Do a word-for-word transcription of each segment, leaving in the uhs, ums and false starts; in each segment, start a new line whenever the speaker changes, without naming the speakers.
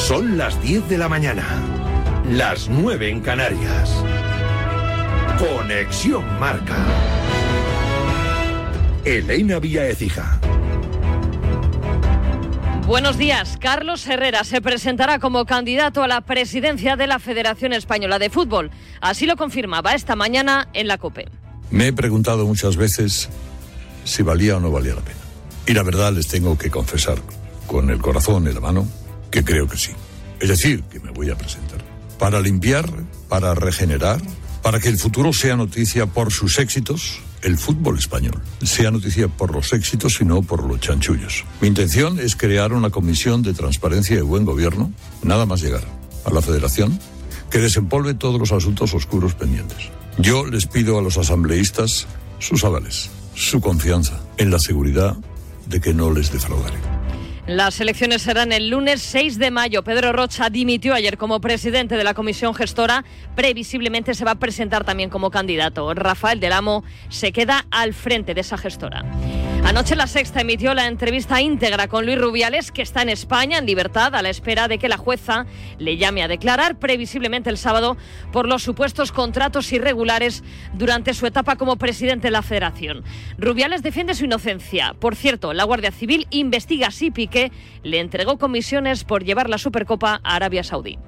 Son las diez de la mañana, las nueve en Canarias. Conexión Marca. Elena Vía Écija.
Buenos días. Carlos Herrera se presentará como candidato a la presidencia de la Federación Española de Fútbol. Así lo confirmaba esta mañana en la COPE.
Me he preguntado muchas veces si valía o no valía la pena. Y la verdad les tengo que confesar, con el corazón en la mano, que creo que sí. Es decir, que me voy a presentar. Para limpiar, para regenerar, para que el futuro sea noticia por sus éxitos, el fútbol español sea noticia por los éxitos y no por los chanchullos. Mi intención es crear una comisión de transparencia y buen gobierno, nada más llegar a la Federación, que desempolve todos los asuntos oscuros pendientes. Yo les pido a los asambleístas sus avales, su confianza en la seguridad de que no les defraudaré.
Las elecciones serán el lunes seis de mayo. Pedro Rocha dimitió ayer como presidente de la comisión gestora. Previsiblemente se va a presentar también como candidato. Rafael del Amo se queda al frente de esa gestora. Anoche La Sexta emitió la entrevista íntegra con Luis Rubiales, que está en España en libertad a la espera de que la jueza le llame a declarar previsiblemente el sábado por los supuestos contratos irregulares durante su etapa como presidente de la Federación. Rubiales defiende su inocencia. Por cierto, la Guardia Civil investiga si Piqué le entregó comisiones por llevar la Supercopa a Arabia Saudí.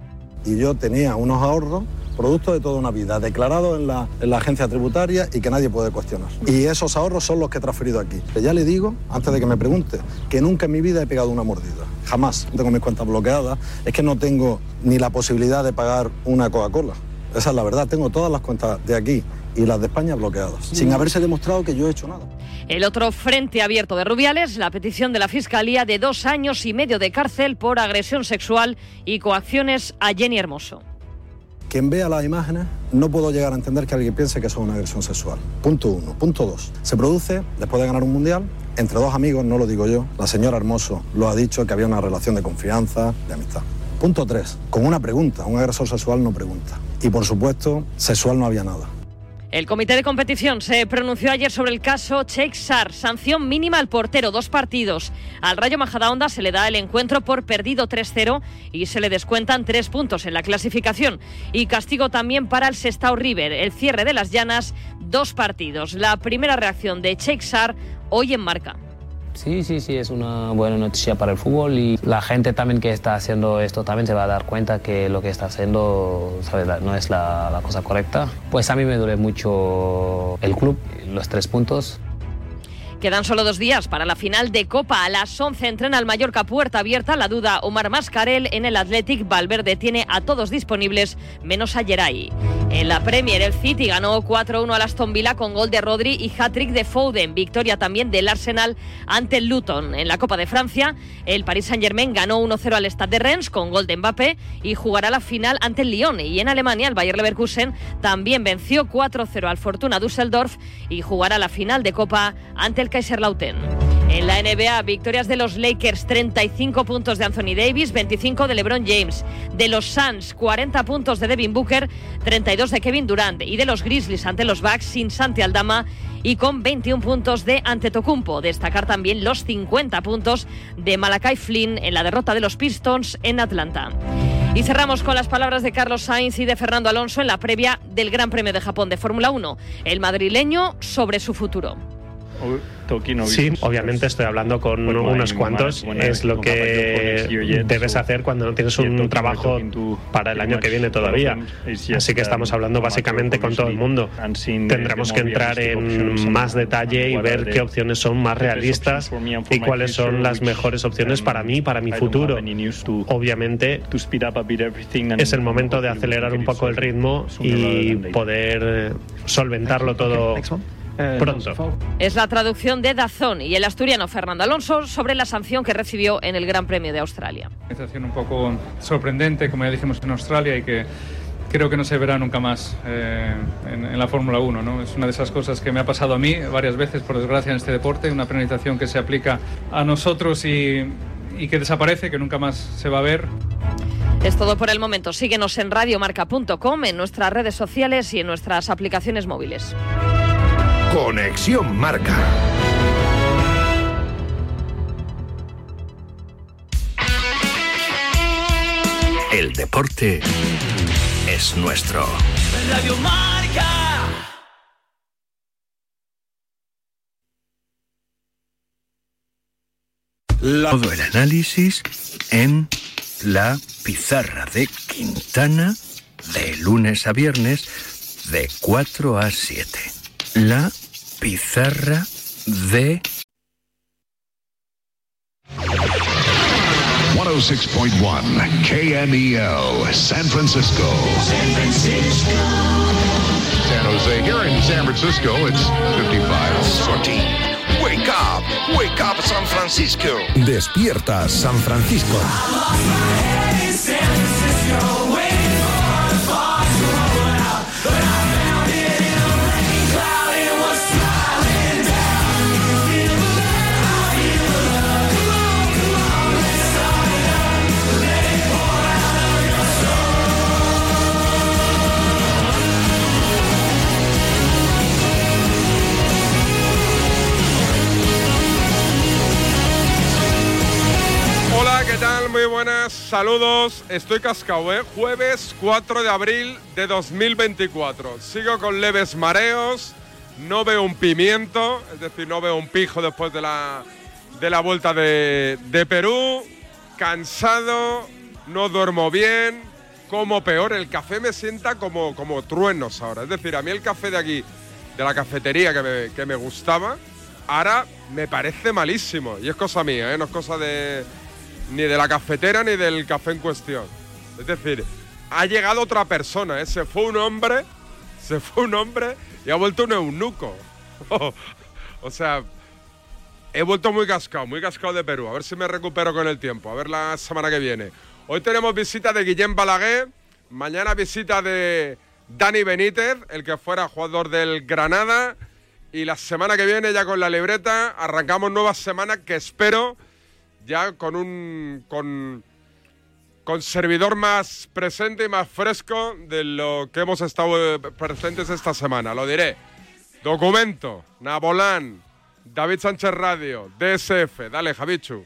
Y yo tenía unos ahorros, producto de toda una vida, declarado en la, en la agencia tributaria y que nadie puede cuestionar. Y esos ahorros son los que he transferido aquí. Ya le digo, antes de que me pregunte, que nunca en mi vida he pegado una mordida. Jamás. Tengo mis cuentas bloqueadas. Es que no tengo ni la posibilidad de pagar una Coca-Cola. Esa es la verdad. Tengo todas las cuentas de aquí y las de España bloqueadas, sin haberse demostrado que yo he hecho nada.
El otro frente abierto de Rubiales, la petición de la Fiscalía de dos años y medio de cárcel por agresión sexual y coacciones a Jenny Hermoso.
Quien vea las imágenes no puedo llegar a entender que alguien piense que eso es una agresión sexual. Punto uno. Punto dos. Se produce después de ganar un mundial entre dos amigos, no lo digo yo. La señora Hermoso lo ha dicho, que había una relación de confianza, de amistad. Punto tres. Con una pregunta. Un agresor sexual no pregunta. Y por supuesto, sexual no había nada.
El comité de competición se pronunció ayer sobre el caso Sheikh Sarr. Sanción mínima al portero, dos partidos. Al Rayo Majadahonda se le da el encuentro por perdido tres cero y se le descuentan tres puntos en la clasificación. Y castigo también para el Sestao River. El cierre de las Llanas, dos partidos. La primera reacción de Sheikh Sarr hoy en Marca.
Sí, sí, sí, es una buena noticia para el fútbol y la gente también que está haciendo esto también se va a dar cuenta que lo que está haciendo, ¿sabes?, no es la, la cosa correcta. Pues a mí me duele mucho el club, los tres puntos.
Quedan solo dos días para la final de Copa. A las once entrena el Mallorca puerta abierta. La duda Omar Mascarell. En el Athletic, Valverde tiene a todos disponibles, menos a Geray. En la Premier, el City ganó cuatro uno al Aston Villa con gol de Rodri y hat-trick de Foden. Victoria también del Arsenal ante el Luton. En la Copa de Francia, el Paris Saint-Germain ganó uno cero al Stade de Rennes con gol de Mbappé y jugará la final ante el Lyon. Y en Alemania, el Bayer Leverkusen también venció cuatro cero al Fortuna Düsseldorf y jugará la final de Copa ante el Kaiserslautern. En la N B A, victorias de los Lakers, treinta y cinco puntos de Anthony Davis, veinticinco de LeBron James. De los Suns, cuarenta puntos de Devin Booker, treinta y dos de Kevin Durant. Y de los Grizzlies ante los Bucks, sin Santi Aldama y con veintiún puntos de Antetokounmpo. Destacar también los cincuenta puntos de Malachi Flynn en la derrota de los Pistons en Atlanta. Y cerramos con las palabras de Carlos Sainz y de Fernando Alonso en la previa del Gran Premio de Japón de Fórmula uno. El madrileño sobre su futuro.
Sí, obviamente estoy hablando con unos cuantos. Es lo que debes hacer cuando no tienes un trabajo para el año que viene todavía. Así que estamos hablando básicamente con todo el mundo. Tendremos que entrar en más detalle y ver qué opciones son más realistas y cuáles son las mejores opciones para mí y para mi futuro. Obviamente es el momento de acelerar un poco el ritmo y poder solventarlo todo pronto.
Es la traducción de Dazón y el asturiano Fernando Alonso sobre la sanción que recibió en el Gran Premio de Australia.
Una situación un poco sorprendente, como ya dijimos, en Australia, y que creo que no se verá nunca más eh, en, en la Fórmula uno, ¿no? Es una de esas cosas que me ha pasado a mí varias veces, por desgracia, en este deporte, una penalización que se aplica a nosotros y, y que desaparece, que nunca más se va a ver.
Es todo por el momento. Síguenos en radiomarca punto com, en nuestras redes sociales y en nuestras aplicaciones móviles.
Conexión Marca. deporte es nuestro. Radio Marca. La... Todo el análisis en La Pizarra de Quintana, de lunes a viernes, de cuatro a siete. La Pizarra de...
ciento seis punto uno K M E L, San Francisco. San Francisco. San Jose. Here in San Francisco, it's fifty-five.
fourteen. Wake up, wake up San Francisco.
Despierta San Francisco.
¿Qué tal? Muy buenas, saludos. Estoy cascado, ¿eh? Jueves cuatro de abril de dos mil veinticuatro. Sigo con leves mareos, no veo un pimiento, es decir, no veo un pijo después de la, de la vuelta de, de Perú. Cansado, no duermo bien, como peor. El café me sienta como, como truenos ahora. Es decir, a mí el café de aquí, de la cafetería que me, que me gustaba, ahora me parece malísimo. Y es cosa mía, ¿eh? No es cosa de... ni de la cafetera ni del café en cuestión. Es decir, ha llegado otra persona, ¿eh? Se fue un hombre, se fue un hombre y ha vuelto un eunuco. O sea, he vuelto muy cascado, muy cascado de Perú. A ver si me recupero con el tiempo, a ver la semana que viene. Hoy tenemos visita de Guillem Balaguer, mañana visita de Dani Benítez, el que fuera jugador del Granada, y la semana que viene ya con la libreta arrancamos nueva semana que espero... ya con un con, con servidor más presente y más fresco de lo que hemos estado presentes esta semana. Lo diré. Documento, Nabolán, David Sánchez Radio, D S F. Dale, Javichu.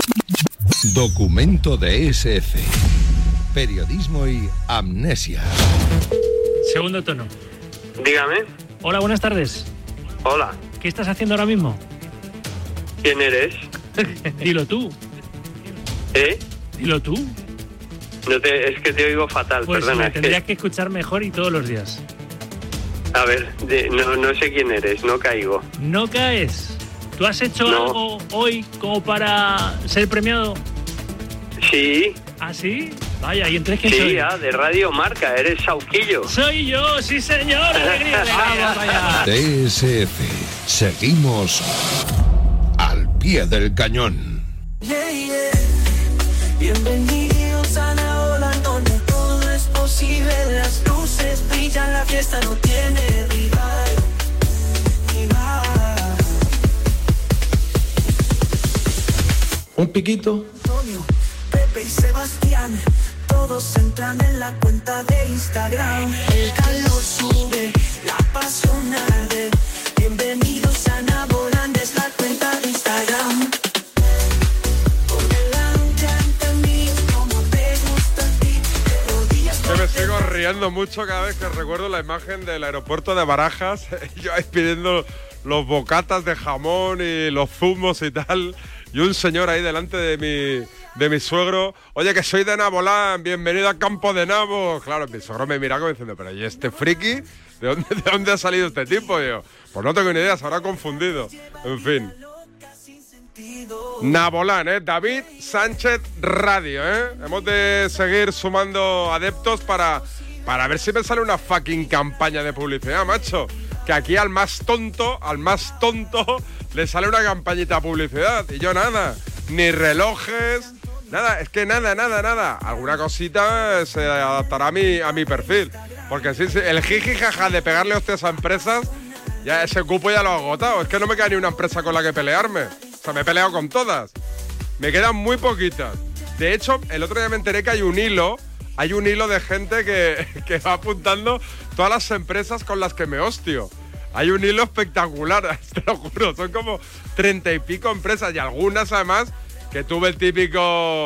Documento D S F. Periodismo y amnesia.
Segundo tono.
Dígame.
Hola, buenas tardes.
Hola.
¿Qué estás haciendo ahora mismo?
¿Quién eres?
Dilo tú.
¿Eh?
Dilo tú.
No te, es que te oigo fatal,
pues
perdona.
Me tendrías que escuchar mejor y todos los días.
A ver, de, no, no sé quién eres, no caigo.
¿No caes? ¿Tú has hecho
no.
algo hoy como para ser premiado?
Sí.
¿Ah, sí? Vaya, ¿y entonces quién
sí,
soy?
Sí, ah, de Radio Marca, eres Sauquillo.
Soy yo, sí señor. Alegría, alegría, vaya.
D S F, seguimos al pie del cañón.
Yeah, yeah. Bienvenidos a Naola, donde todo es posible. Las luces brillan, la fiesta no tiene rival. rival.
Un piquito.
Antonio, Pepe y Sebastián, todos entran en la cuenta de Instagram. El calor sube, la pasión arde. Bienvenidos a Naola, es la cuenta de Instagram.
Me sigo riendo mucho cada vez que recuerdo la imagen del aeropuerto de Barajas, yo ahí pidiendo los bocatas de jamón y los zumos y tal, y un señor ahí delante de mi, de mi suegro, oye, que soy de Nabolán, bienvenido al campo de Nabos. Claro, mi suegro me mira como diciendo, pero ¿y este friki? ¿De dónde, de dónde ha salido este tipo? Y yo, pues no tengo ni idea, se habrá confundido. En fin. Nabolán, ¿eh? David Sánchez Radio, ¿eh? Hemos de seguir sumando adeptos para, para ver si me sale una fucking campaña de publicidad, macho. Que aquí al más tonto, al más tonto, le sale una campañita de publicidad. Y yo nada, ni relojes, nada, es que nada, nada, nada. Alguna cosita se adaptará a mi, a mi perfil. Porque sí, sí, el jiji jaja de pegarle hostias a empresas, ya ese cupo ya lo he agotado. Es que no me queda ni una empresa con la que pelearme. O sea, me he peleado con todas. Me quedan muy poquitas. De hecho, el otro día me enteré que hay un hilo, hay un hilo de gente que, que va apuntando todas las empresas con las que me hostio. Hay un hilo espectacular, te lo juro. Son como treinta y pico empresas y algunas además que tuve el típico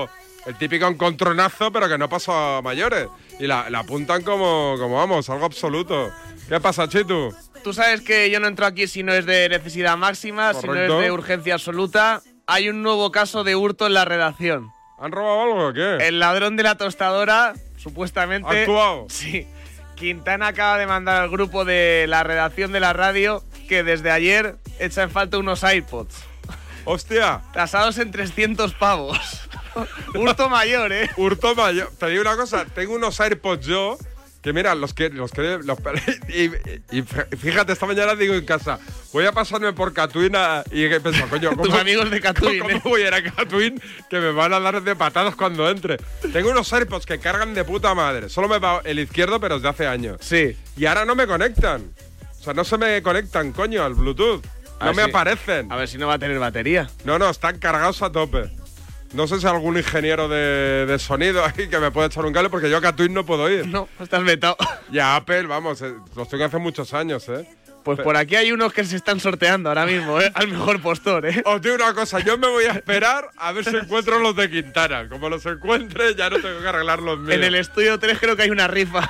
el típico encontronazo, pero que no pasó a mayores. Y la, la apuntan como, como, vamos, algo absoluto. ¿Qué pasa, Chitu?
Tú sabes que yo no entro aquí si no es de necesidad máxima,
Correcto.
si no es de urgencia absoluta. Hay un nuevo caso de hurto en la redacción.
¿Han robado algo o qué?
El ladrón de la tostadora, supuestamente...
¿Ha actuado?
Sí. Quintana acaba de mandar al grupo de la redacción de la radio que desde ayer echa en falta unos AirPods.
¡Hostia!
Tasados en trescientos pavos. Hurto mayor, ¿eh?
Hurto mayor. Te digo una cosa, tengo unos AirPods yo, que mira, los que... Los que los, y, y fíjate, esta mañana digo en casa, voy a pasarme por Catwin a, y he pensado, coño, ¿cómo,
tus amigos de Catwin,
¿cómo
¿eh?
voy a ir a Catwin que me van a dar de patadas cuando entre? Tengo unos AirPods que cargan de puta madre. Solo me va el izquierdo, pero desde hace años.
Sí.
Y ahora no me conectan. O sea, no se me conectan, coño, al Bluetooth. No me
si,
aparecen.
A ver si no va a tener batería.
No, no, están cargados a tope. No sé si hay algún ingeniero de, de sonido ahí que me puede echar un cable, porque yo a Catwin no puedo ir.
No, estás vetado.
Y a Apple, vamos, eh, los tengo hace muchos años, ¿eh?
Pues por aquí hay unos que se están sorteando ahora mismo, ¿eh? Al mejor postor, ¿eh?
Os digo una cosa, yo me voy a esperar a ver si encuentro los de Quintana. Como los encuentre, ya no tengo que arreglar los míos.
En el estudio tres creo que hay una rifa.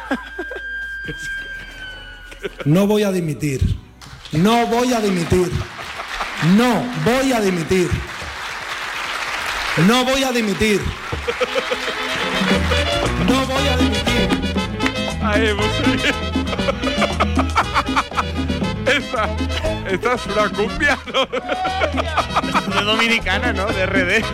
No voy a dimitir. No voy a dimitir. No voy a dimitir. No voy a dimitir. No voy a dimitir.
Ahí, pues, esta, esta es una cumbia, ¿no?
De dominicana, ¿no? De R D.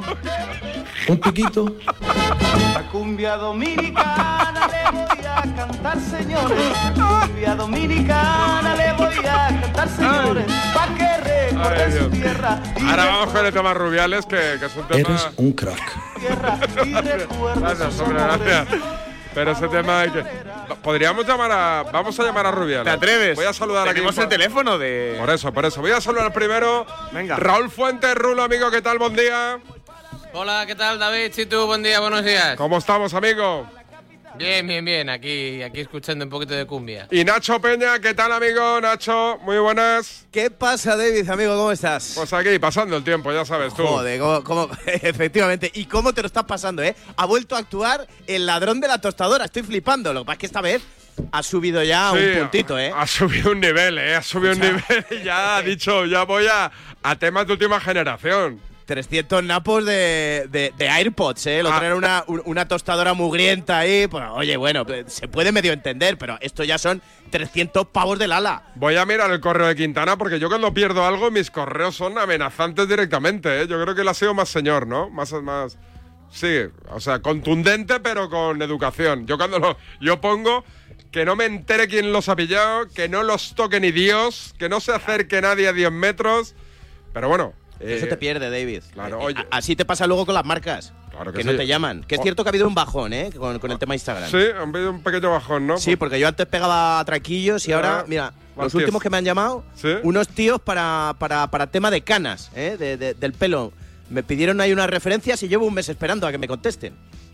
Un piquito.
La cumbia dominicana le voy a cantar, señores. La cumbia dominicana le voy a cantar, señores. Pa' que recorra su tierra.
Ahora vamos con el tema Rubiales, que, que es un tema...
Eres un crack.
Tierra y recuerda
Gracias,
sus
hombre,
amores.
gracias. Pero ese tema hay que... Podríamos llamar a... Vamos a llamar a Rubiales.
¿Te atreves?
Voy a saludar aquí.
Tenemos el teléfono de...
Por eso, por eso. Voy a saludar primero.
Venga.
Raúl Fuentes, Rulo, amigo, ¿qué tal? Buen día.
Hola, ¿qué tal, David? Chitu, buen día, buenos días.
¿Cómo estamos, amigo?
Bien, bien, bien. Aquí, aquí escuchando un poquito de cumbia.
Y Nacho Peña, ¿qué tal, amigo? Nacho, muy buenas.
¿Qué pasa, David, amigo? ¿Cómo estás?
Pues aquí, pasando el tiempo, ya sabes tú.
Joder, ¿cómo, cómo? Efectivamente. ¿Y cómo te lo estás pasando, eh? Ha vuelto a actuar el ladrón de la tostadora. Estoy flipando. Lo que pasa es que esta vez ha subido ya
Sí,
un puntito, ¿eh?
Ha subido un nivel, ¿eh? Ha subido un nivel y ya ha dicho, ya voy a, a temas de última generación.
trescientos napos de, de, de AirPods, ¿eh? Lo
Ah.
traer una, una tostadora mugrienta ahí. Pues, oye, bueno, se puede medio entender, pero esto ya son trescientos pavos del ala.
Voy a mirar el correo de Quintana porque yo cuando pierdo algo, mis correos son amenazantes directamente, ¿eh? Yo creo que él ha sido más señor, ¿no? Más, más... Sí, o sea, contundente, pero con educación. Yo cuando lo... Yo pongo que no me entere quién los ha pillado, que no los toque ni Dios, que no se acerque nadie a diez metros. Pero bueno...
Eso
eh,
te pierde, David.
Claro,
Eh,
oye.
a- Así te pasa luego con las marcas.
Claro que
que
sí.
no te llaman. Que es
Oh.
cierto que ha habido un bajón, ¿eh? Con, con el tema Instagram.
Sí, han habido un pequeño bajón, ¿no?
Sí, porque yo antes pegaba traquillos y ahora,
Ah,
mira,
más
los
tíos.
últimos que me han llamado,
¿Sí?
unos tíos para, para, para tema de canas, ¿eh? de, de- del pelo. Me pidieron ahí unas referencias y llevo un mes esperando a que me contesten.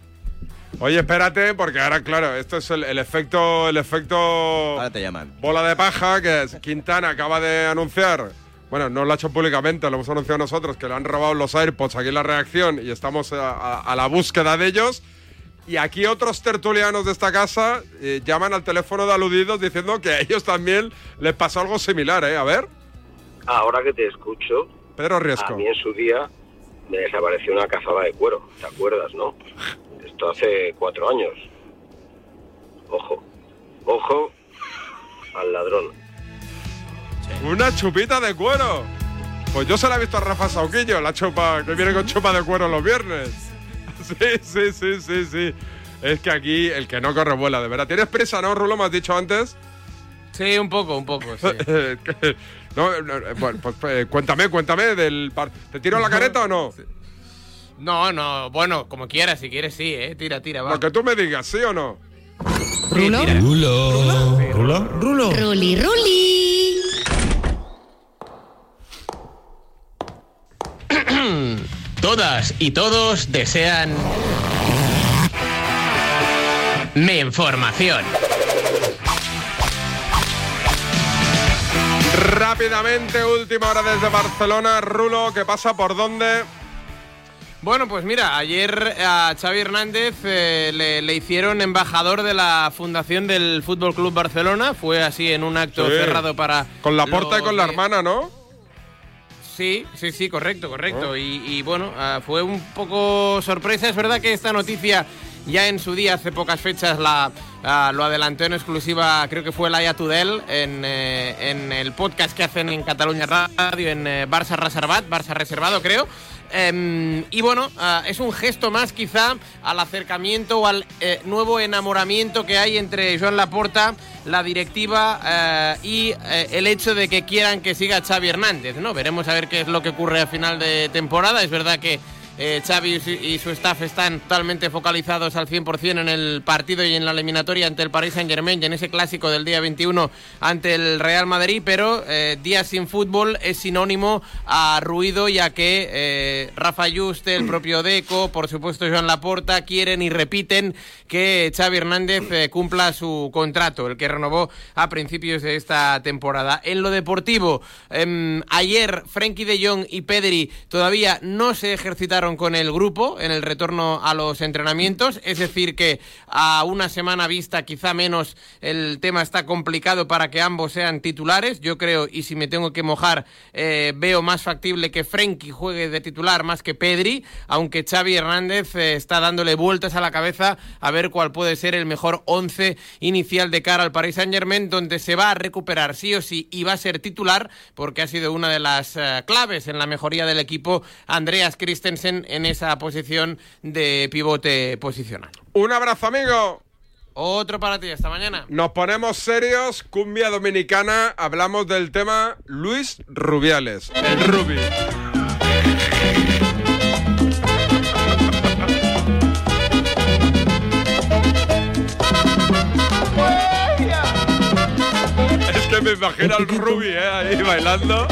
Oye, espérate, porque ahora, claro, esto es el, el efecto... El efecto...
Ahora te llaman.
Bola de paja, que es Quintana acaba de anunciar... Bueno, no lo ha hecho públicamente, lo hemos anunciado nosotros, que le han robado los AirPods aquí en la redacción y estamos a, a- a la búsqueda de ellos. Y aquí otros tertulianos de esta casa eh, llaman al teléfono de aludidos diciendo que a ellos también les pasó algo similar, ¿eh? A ver,
Ahora que te escucho,
Pedro
a
Riesco.
mí en su día me desapareció una cazada de cuero, ¿te acuerdas, no? Esto hace cuatro años. Ojo, ojo al ladrón.
Una chupita de cuero. Pues yo se la he visto a Rafa Sauquillo, la chupa, que viene con chupa de cuero los viernes. Sí, sí, sí, sí, sí. Es que aquí el que no corre vuela, de verdad. ¿Tienes prisa, no, Rulo? ¿Me has dicho antes?
Sí, un poco, un poco, sí.
no, no, bueno, pues eh, cuéntame, cuéntame del par- ¿Te tiro la careta o no?
No, no, bueno, como quieras, si quieres sí, eh. Tira, tira, va.
Lo que tú me digas, ¿sí o no?
¿Rulo?
Rulo.
¿Rulo?
Rulo.
Ruli, Ruli.
Todas y todos desean mi información.
Rápidamente, última hora desde Barcelona. Rulo, ¿qué pasa? ¿Por dónde?
Bueno, pues mira, ayer a Xavi Hernández eh, le, le hicieron embajador de la fundación del Fútbol Club Barcelona. Fue así en un acto sí. cerrado para...
Con la Porta y con de... la hermana, ¿no?
Sí, sí, sí, correcto, correcto. Oh. Y, y bueno, uh, fue un poco sorpresa. Es verdad que esta noticia ya en su día, hace pocas fechas, la uh, lo adelantó en exclusiva, creo que fue Laia Tudel, en, eh, en el podcast que hacen en Cataluña Radio, en eh, Barça Reservat, Barça Reservado, creo. Um, y bueno, uh, es un gesto más quizá al acercamiento o al eh, nuevo enamoramiento que hay entre Joan Laporta, la directiva uh, y uh, el hecho de que quieran que siga Xavi Hernández, ¿no? Veremos a ver qué es lo que ocurre a final de temporada. Es verdad que Eh, Xavi y su staff están totalmente focalizados al cien por ciento en el partido y en la eliminatoria ante el Paris Saint-Germain y en ese clásico del día veintiuno ante el Real Madrid, pero eh, días sin fútbol es sinónimo a ruido, ya que eh, Rafa Juste, el propio Deco, por supuesto Joan Laporta, quieren y repiten que Xavi Hernández eh, cumpla su contrato, el que renovó a principios de esta temporada. En lo deportivo, eh, ayer Frenkie de Jong y Pedri todavía no se ejercitaron con el grupo en el retorno a los entrenamientos, es decir que a una semana vista, quizá menos, el tema está complicado para que ambos sean titulares. Yo creo, y si me tengo que mojar, eh, veo más factible que Frenkie juegue de titular más que Pedri, aunque Xavi Hernández eh, está dándole vueltas a la cabeza a ver cuál puede ser el mejor once inicial de cara al Paris Saint-Germain, donde se va a recuperar sí o sí y va a ser titular, porque ha sido una de las eh, claves en la mejoría del equipo, Andreas Christensen, en esa posición de pivote posicional.
Un abrazo, amigo.
Otro para ti, hasta mañana.
Nos ponemos serios, cumbia dominicana, hablamos del tema Luis Rubiales, el Rubi. Es que me imagino al Rubi, ¿eh? Ahí bailando.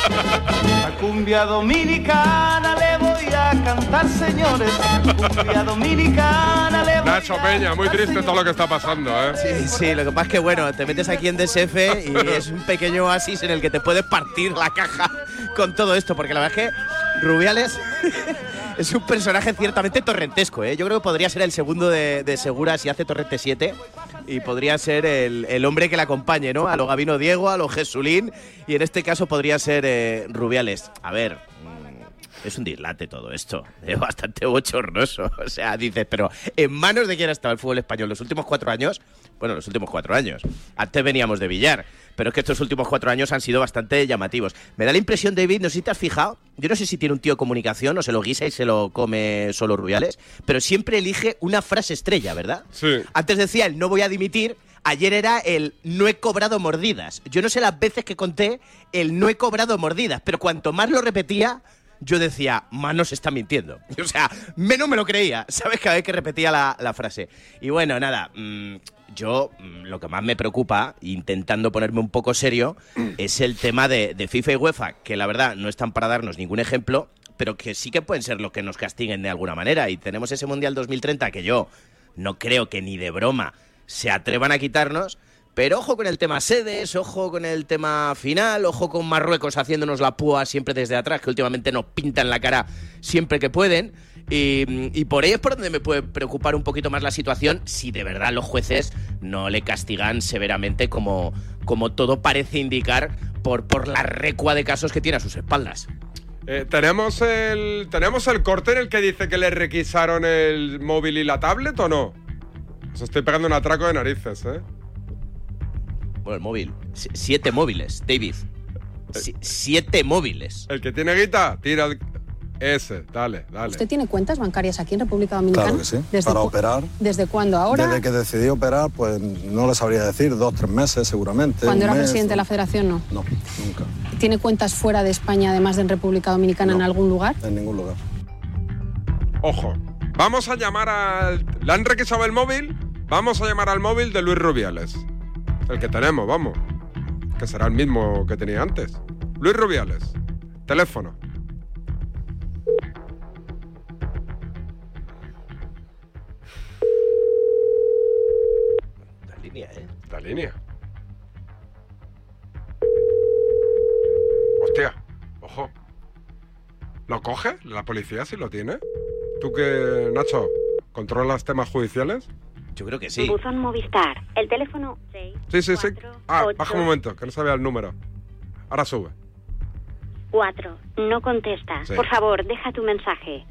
La cumbia dominicana le voy a cantar, señores. Cumbia dominicana le voy
Nacho Peña, muy triste señores. Todo lo que está pasando, ¿eh?
Sí, sí, lo que pasa es que, bueno, te metes aquí en D S F y es un pequeño oasis en el que te puedes partir la caja con todo esto, porque la verdad es que Rubiales es un personaje ciertamente torrentesco, ¿eh? Yo creo que podría ser el segundo de, de Segura si hace Torrente siete y podría ser el, el hombre que le acompañe, ¿no? A lo Gabino Diego, a lo Jesulín, y en este caso podría ser eh, Rubiales. A ver, es un dislate todo esto, es bastante bochornoso. O sea, dices, pero ¿en manos de quién ha estado el fútbol español los últimos cuatro años? Bueno, los últimos cuatro años. Antes veníamos de Villar, pero es que estos últimos cuatro años han sido bastante llamativos. Me da la impresión, David, no sé si te has fijado, yo no sé si tiene un tío de comunicación o se lo guisa y se lo come solo Rubiales, pero siempre elige una frase estrella, ¿verdad?
Sí.
Antes decía el no voy a dimitir, ayer era el no he cobrado mordidas. Yo no sé las veces que conté el no he cobrado mordidas, pero cuanto más lo repetía, yo decía, más no se está mintiendo. O sea, menos me lo creía, ¿sabes? Cada vez que repetía la, la frase. Y bueno, nada, mmm, yo mmm, lo que más me preocupa, intentando ponerme un poco serio, es el tema de, de FIFA y UEFA, que la verdad no están para darnos ningún ejemplo, pero que sí que pueden ser los que nos castiguen de alguna manera. Y tenemos ese Mundial dos mil treinta que yo no creo que ni de broma se atrevan a quitarnos. Pero ojo con el tema sedes, ojo con el tema final, ojo con Marruecos haciéndonos la púa siempre desde atrás, que últimamente nos pintan la cara siempre que pueden. Y, y por ahí es por donde me puede preocupar un poquito más la situación, si de verdad los jueces no le castigan severamente como, como todo parece indicar por, por la recua de casos que tiene a sus espaldas.
Eh, ¿tenemos, el, ¿Tenemos el corte en el que dice que le requisaron el móvil y la tablet o no? Os estoy pegando un atraco de narices, ¿eh?
Bueno, el móvil. S- siete móviles, David. S- siete móviles.
El que tiene guita, tira el... ese, dale, dale.
¿Usted tiene cuentas bancarias aquí en República Dominicana?
Claro que sí,
¿Desde
para
cu-
operar.
¿Desde cuándo ahora?
Desde que decidí operar, pues no le sabría decir, dos, tres meses seguramente.
Cuando era
mes,
presidente
o...
de la Federación, no.
No, nunca.
¿Tiene cuentas fuera de España, además de en República Dominicana,
no,
en algún lugar?
En ningún lugar.
Ojo, vamos a llamar al... ¿Le han requisado el móvil? Vamos a llamar al móvil de Luis Rubiales. El que tenemos, vamos. Que será el mismo que tenía antes. Luis Rubiales. Teléfono.
La línea, ¿eh?
La línea. Hostia, ojo. ¿Lo coge? ¿La policía si lo tiene? ¿Tú qué, Nacho, controlas temas judiciales?
Yo creo que sí.
Buzón Movistar. El teléfono seis.
Sí, sí, sí. Ah,
ocho.
baja un momento, que no sabía el número. Ahora sube.
cuatro. No contesta.
Sí.
Por favor, deja tu mensaje.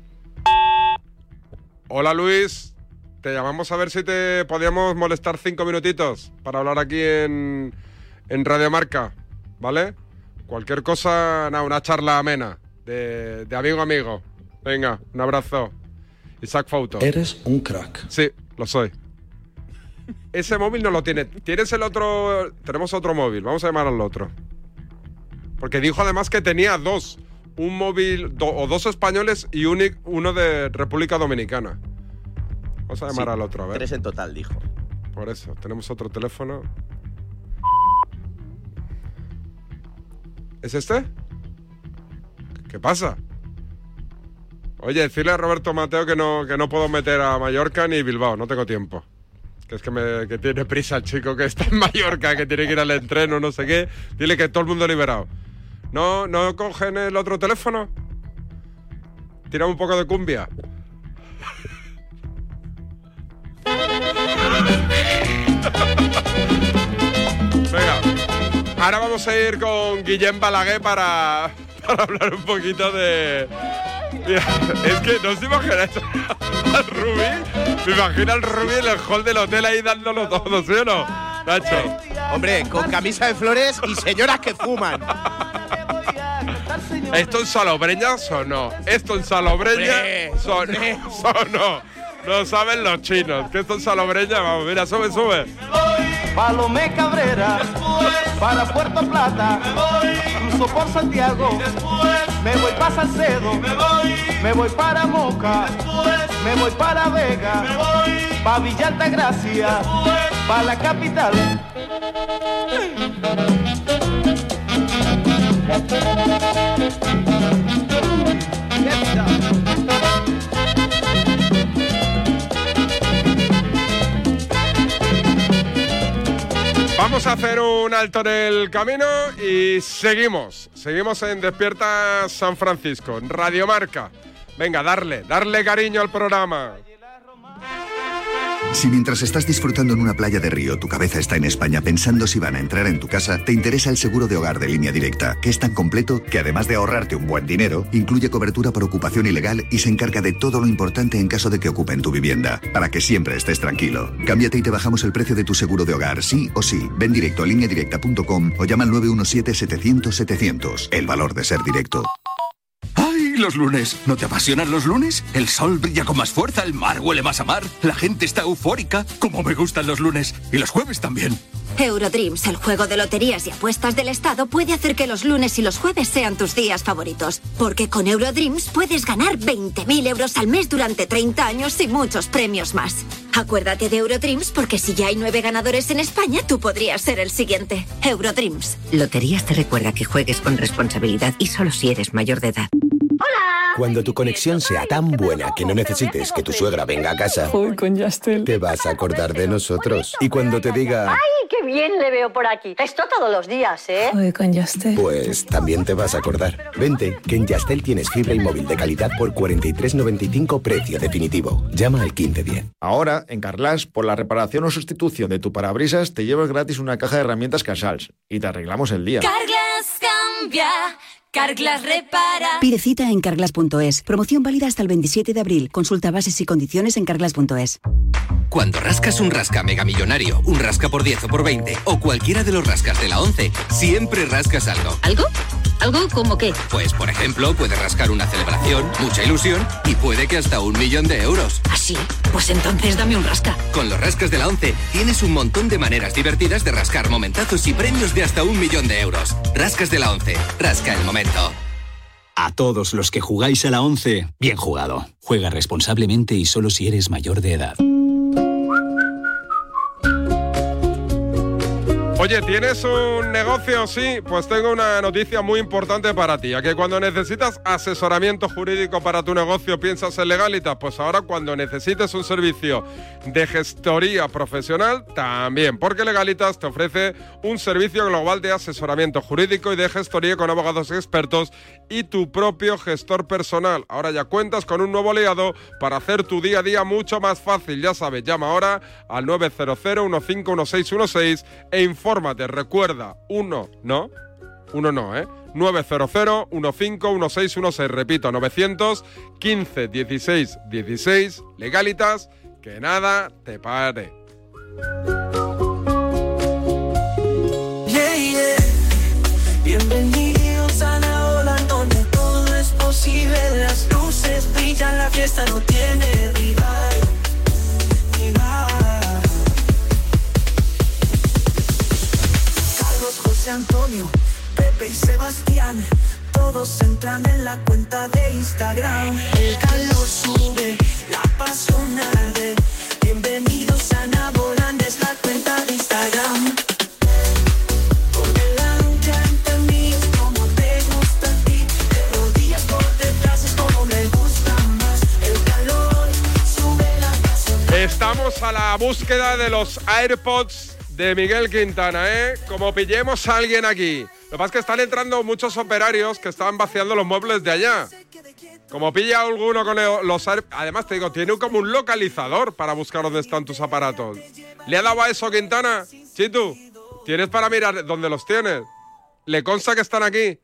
Hola, Luis. Te llamamos a ver si te podíamos molestar cinco minutitos para hablar aquí en, en Radio Marca, ¿vale? Cualquier cosa, nada, una charla amena, de, de amigo a amigo. Venga, un abrazo. Isaac Fauto.
Eres un crack.
Sí, lo soy. Ese móvil no lo tiene. ¿Tienes el otro? Tenemos otro móvil, vamos a llamar al otro. Porque dijo además que tenía dos. Un móvil, do, o dos españoles y un, uno de República Dominicana. Vamos a llamar
Sí,
al otro, a ver.
Tres en total, dijo.
Por eso, tenemos otro teléfono. ¿Es este? ¿Qué pasa? Oye, decirle a Roberto Mateo que no, que no puedo meter a Mallorca ni Bilbao, no tengo tiempo. Que es que, me, que tiene prisa el chico que está en Mallorca, que tiene que ir al entreno, no sé qué. Dile que todo el mundo liberado. ¿No, no cogen el otro teléfono? Tira un poco de cumbia. Venga, ahora vamos a ir con Guillem Balaguer para, para hablar un poquito de... Mira, es que no se imagina eso. Al Rubí, me imagino al Rubí en el hall del hotel ahí dándolo todo, ¿sí o no, Nacho?
Hombre, con camisa de flores y señoras que fuman.
¿Esto en Salobreñas o no? ¿Esto en Salobreñas son, son no? No saben los chinos. ¿Que esto en Salobreñas? Vamos, mira, sube, sube.
Palomé Cabrera, para Puerto Plata, cruzo por Santiago, me voy para Salcedo, me voy para Moca, me voy para Vega, para Villa Altagracia, para la capital.
Vamos a hacer un alto en el camino y seguimos. Seguimos en Despierta San Francisco, en Radio Marca. Venga, darle, darle cariño al programa.
Si mientras estás disfrutando en una playa de Río, tu cabeza está en España pensando si van a entrar en tu casa, te interesa el seguro de hogar de Línea Directa, que es tan completo que además de ahorrarte un buen dinero, incluye cobertura por ocupación ilegal y se encarga de todo lo importante en caso de que ocupen tu vivienda, para que siempre estés tranquilo. Cámbiate y te bajamos el precio de tu seguro de hogar, sí o sí. Ven directo a línea directa punto com o llama al nueve uno siete, setecientos, setecientos. El valor de ser directo.
¡Ay, los lunes! ¿No te apasionan los lunes? El sol brilla con más fuerza, el mar huele más a mar, la gente está eufórica. ¡Cómo me gustan los lunes! Y los jueves también.
Eurodreams, el juego de loterías y apuestas del Estado, puede hacer que los lunes y los jueves sean tus días favoritos. Porque con Eurodreams puedes ganar veinte mil euros al mes durante treinta años y muchos premios más. Acuérdate de Eurodreams porque si ya hay nueve ganadores en España, tú podrías ser el siguiente. Eurodreams.
Loterías te recuerda que juegues con responsabilidad y solo si eres mayor de edad.
Cuando tu conexión sea tan buena que no necesites que tu suegra venga a casa,
Uy, con Yastel.
te vas a acordar de nosotros. Y cuando te diga,
¡Ay, qué bien le veo por aquí! Esto todos los días, ¿eh?
Uy, con Yastel.
pues también te vas a acordar. Vente, que en Yastel tienes fibra y móvil de calidad por cuarenta y tres noventa y cinco precio definitivo. Llama al quince diez.
Ahora, en Carglass, por la reparación o sustitución de tu parabrisas, te llevas gratis una caja de herramientas Casals y te arreglamos el día.
Carglass cambia. Carglass repara.
Pide cita en carglass punto es. Promoción válida hasta el veintisiete de abril. Consulta bases y condiciones en carglass punto es.
Cuando rascas un rasca megamillonario, un rasca por diez o por veinte, o cualquiera de los rascas de la once, siempre rascas algo.
¿Algo? ¿Algo como qué?
Pues, por ejemplo, puedes rascar una celebración, mucha ilusión y puede que hasta un millón de euros.
¿Ah, sí? Pues entonces dame un rasca.
Con los rascas de la once tienes un montón de maneras divertidas de rascar momentazos y premios de hasta un millón de euros. Rascas de la once. Rasca el momento.
A todos los que jugáis a la once, bien jugado. Juega responsablemente y solo si eres mayor de edad.
Oye, ¿tienes un negocio? Sí, pues tengo una noticia muy importante para ti. Ya que cuando necesitas asesoramiento jurídico para tu negocio, piensas en Legalitas. Pues ahora cuando necesites un servicio de gestoría profesional, también. Porque Legalitas te ofrece un servicio global de asesoramiento jurídico y de gestoría con abogados expertos y tu propio gestor personal. Ahora ya cuentas con un nuevo aliado para hacer tu día a día mucho más fácil. Ya sabes, llama ahora al nueve cero cero uno cinco uno seis uno seis e infórmate. Recuerda, uno, ¿no? Uno no, ¿eh? nueve cero cero uno cinco uno seis uno seis. Repito, novecientos quince dieciséis dieciséis. Legalitas, que nada te pare.
Yeah, yeah. Bienvenidos a la ola donde todo es posible. Las luces brillan, la fiesta no tiene rival. Rival. Carlos, José Antonio, Pepe y Sebastián, todos entran en la cuenta de Instagram. El calor sube, la pasión arde. Bienvenidos a Naboland, es la cuenta de Instagram. Por delante ante mí, como te gusta a ti. De rodillas por detrás es como me gusta más. El calor sube, la pasión arde.
Estamos a la búsqueda de los AirPods de Miguel Quintana, ¿eh? Como pillemos a alguien aquí. Lo que pasa es que están entrando muchos operarios que están vaciando los muebles de allá. Como pilla alguno con los AirPods... Además te digo, tiene como un localizador para buscar dónde están tus aparatos. ¿Le ha dado a eso Quintana? Chitu, ¿tienes para mirar dónde los tienes? ¿Le consta que están aquí?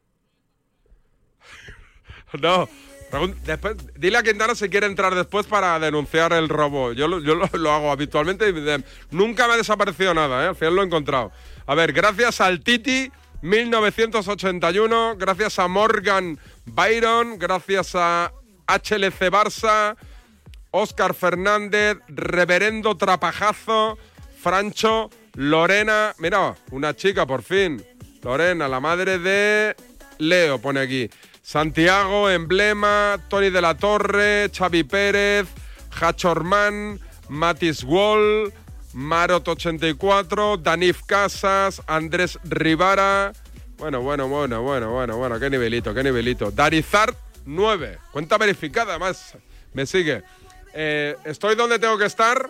No. Después, dile a Quintana si quiere entrar después para denunciar el robo. Yo lo, yo lo, lo hago habitualmente y de, nunca me ha desaparecido nada, ¿eh? Al final lo he encontrado. A ver, gracias al Titi mil novecientos ochenta y uno, gracias a Morgan Byron, gracias a H L C Barça, Óscar Fernández, Reverendo Trapajazo, Francho, Lorena, mira, una chica por fin, Lorena, la madre de Leo, pone aquí. Santiago, Emblema, Tony de la Torre, Xavi Pérez, Hachorman, Matis Wall, Marot ochenta y cuatro, Danif Casas, Andrés Rivara. Bueno, bueno, bueno, bueno, bueno, bueno, qué nivelito, qué nivelito. Darizart nueve, cuenta verificada, además, me sigue. Eh, ¿Estoy donde tengo que estar?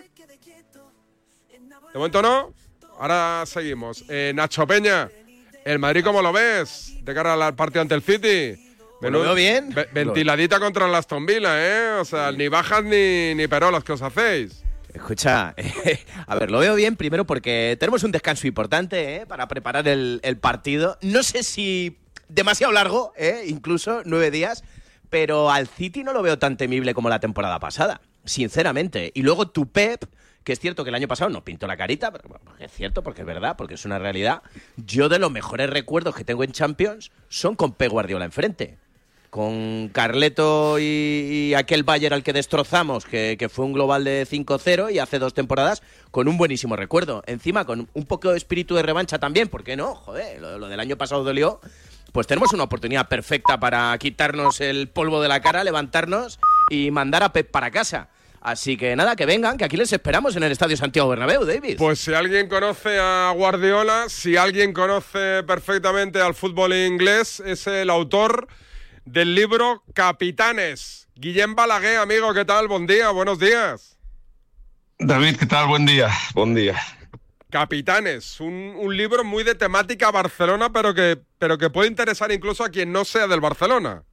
De momento no. Ahora seguimos. Eh, Nacho Peña, ¿el Madrid cómo lo ves? De cara al partido ante el City.
Pues lo veo bien.
Ve- ventiladita contra el Aston Villa, ¿eh? O sea, ni bajas ni, ni perolas que os hacéis.
Escucha, eh, a ver, lo veo bien primero porque tenemos un descanso importante eh, para preparar el, el partido. No sé si demasiado largo, eh, incluso nueve días, pero al City no lo veo tan temible como la temporada pasada, sinceramente. Y luego tu Pep, que es cierto que el año pasado nos pintó la carita, pero bueno, es cierto porque es verdad, porque es una realidad. Yo de los mejores recuerdos que tengo en Champions son con Pep Guardiola enfrente. Con Carleto y, y aquel Bayern al que destrozamos, que, que fue un global de cinco cero y hace dos temporadas, con un buenísimo recuerdo. Encima, con un poco de espíritu de revancha también, ¿por qué no? Joder, lo, lo del año pasado dolió. Pues tenemos una oportunidad perfecta para quitarnos el polvo de la cara, levantarnos y mandar a Pep para casa. Así que nada, que vengan, que aquí les esperamos en el Estadio Santiago Bernabéu, David.
Pues si alguien conoce a Guardiola, si alguien conoce perfectamente al fútbol inglés, es el autor del libro Capitanes. Guillem Balaguer, amigo, ¿qué tal? Buen día, buenos días.
David, ¿qué tal? Buen día, buen día.
Capitanes, un, un libro muy de temática Barcelona, pero que, pero que puede interesar incluso a quien no sea del Barcelona.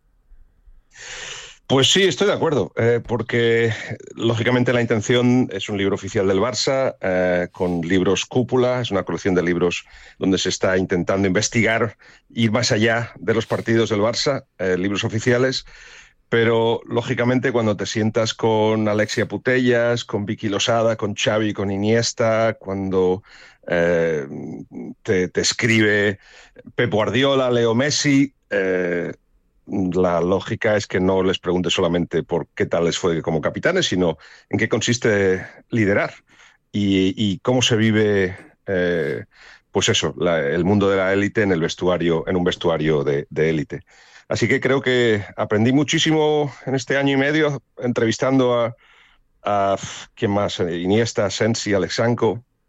Pues sí, estoy de acuerdo, eh, porque lógicamente la intención es un libro oficial del Barça, eh, con libros cúpula, es una colección de libros donde se está intentando investigar, ir más allá de los partidos del Barça, eh, libros oficiales, pero lógicamente cuando te sientas con Alexia Putellas, con Vicky Losada, con Xavi, con Iniesta, cuando eh, te, te escribe Pep Guardiola, Leo Messi, eh, la lógica es que no les preguntes solamente por qué tal les fue como capitanes, sino en qué consiste liderar y, y cómo se vive, eh, pues eso, la, el mundo de la élite en el vestuario, en un vestuario de, de élite. Así que creo que aprendí muchísimo en este año y medio entrevistando a, a ¿quién más? Iniesta, Sensi, Alexanko,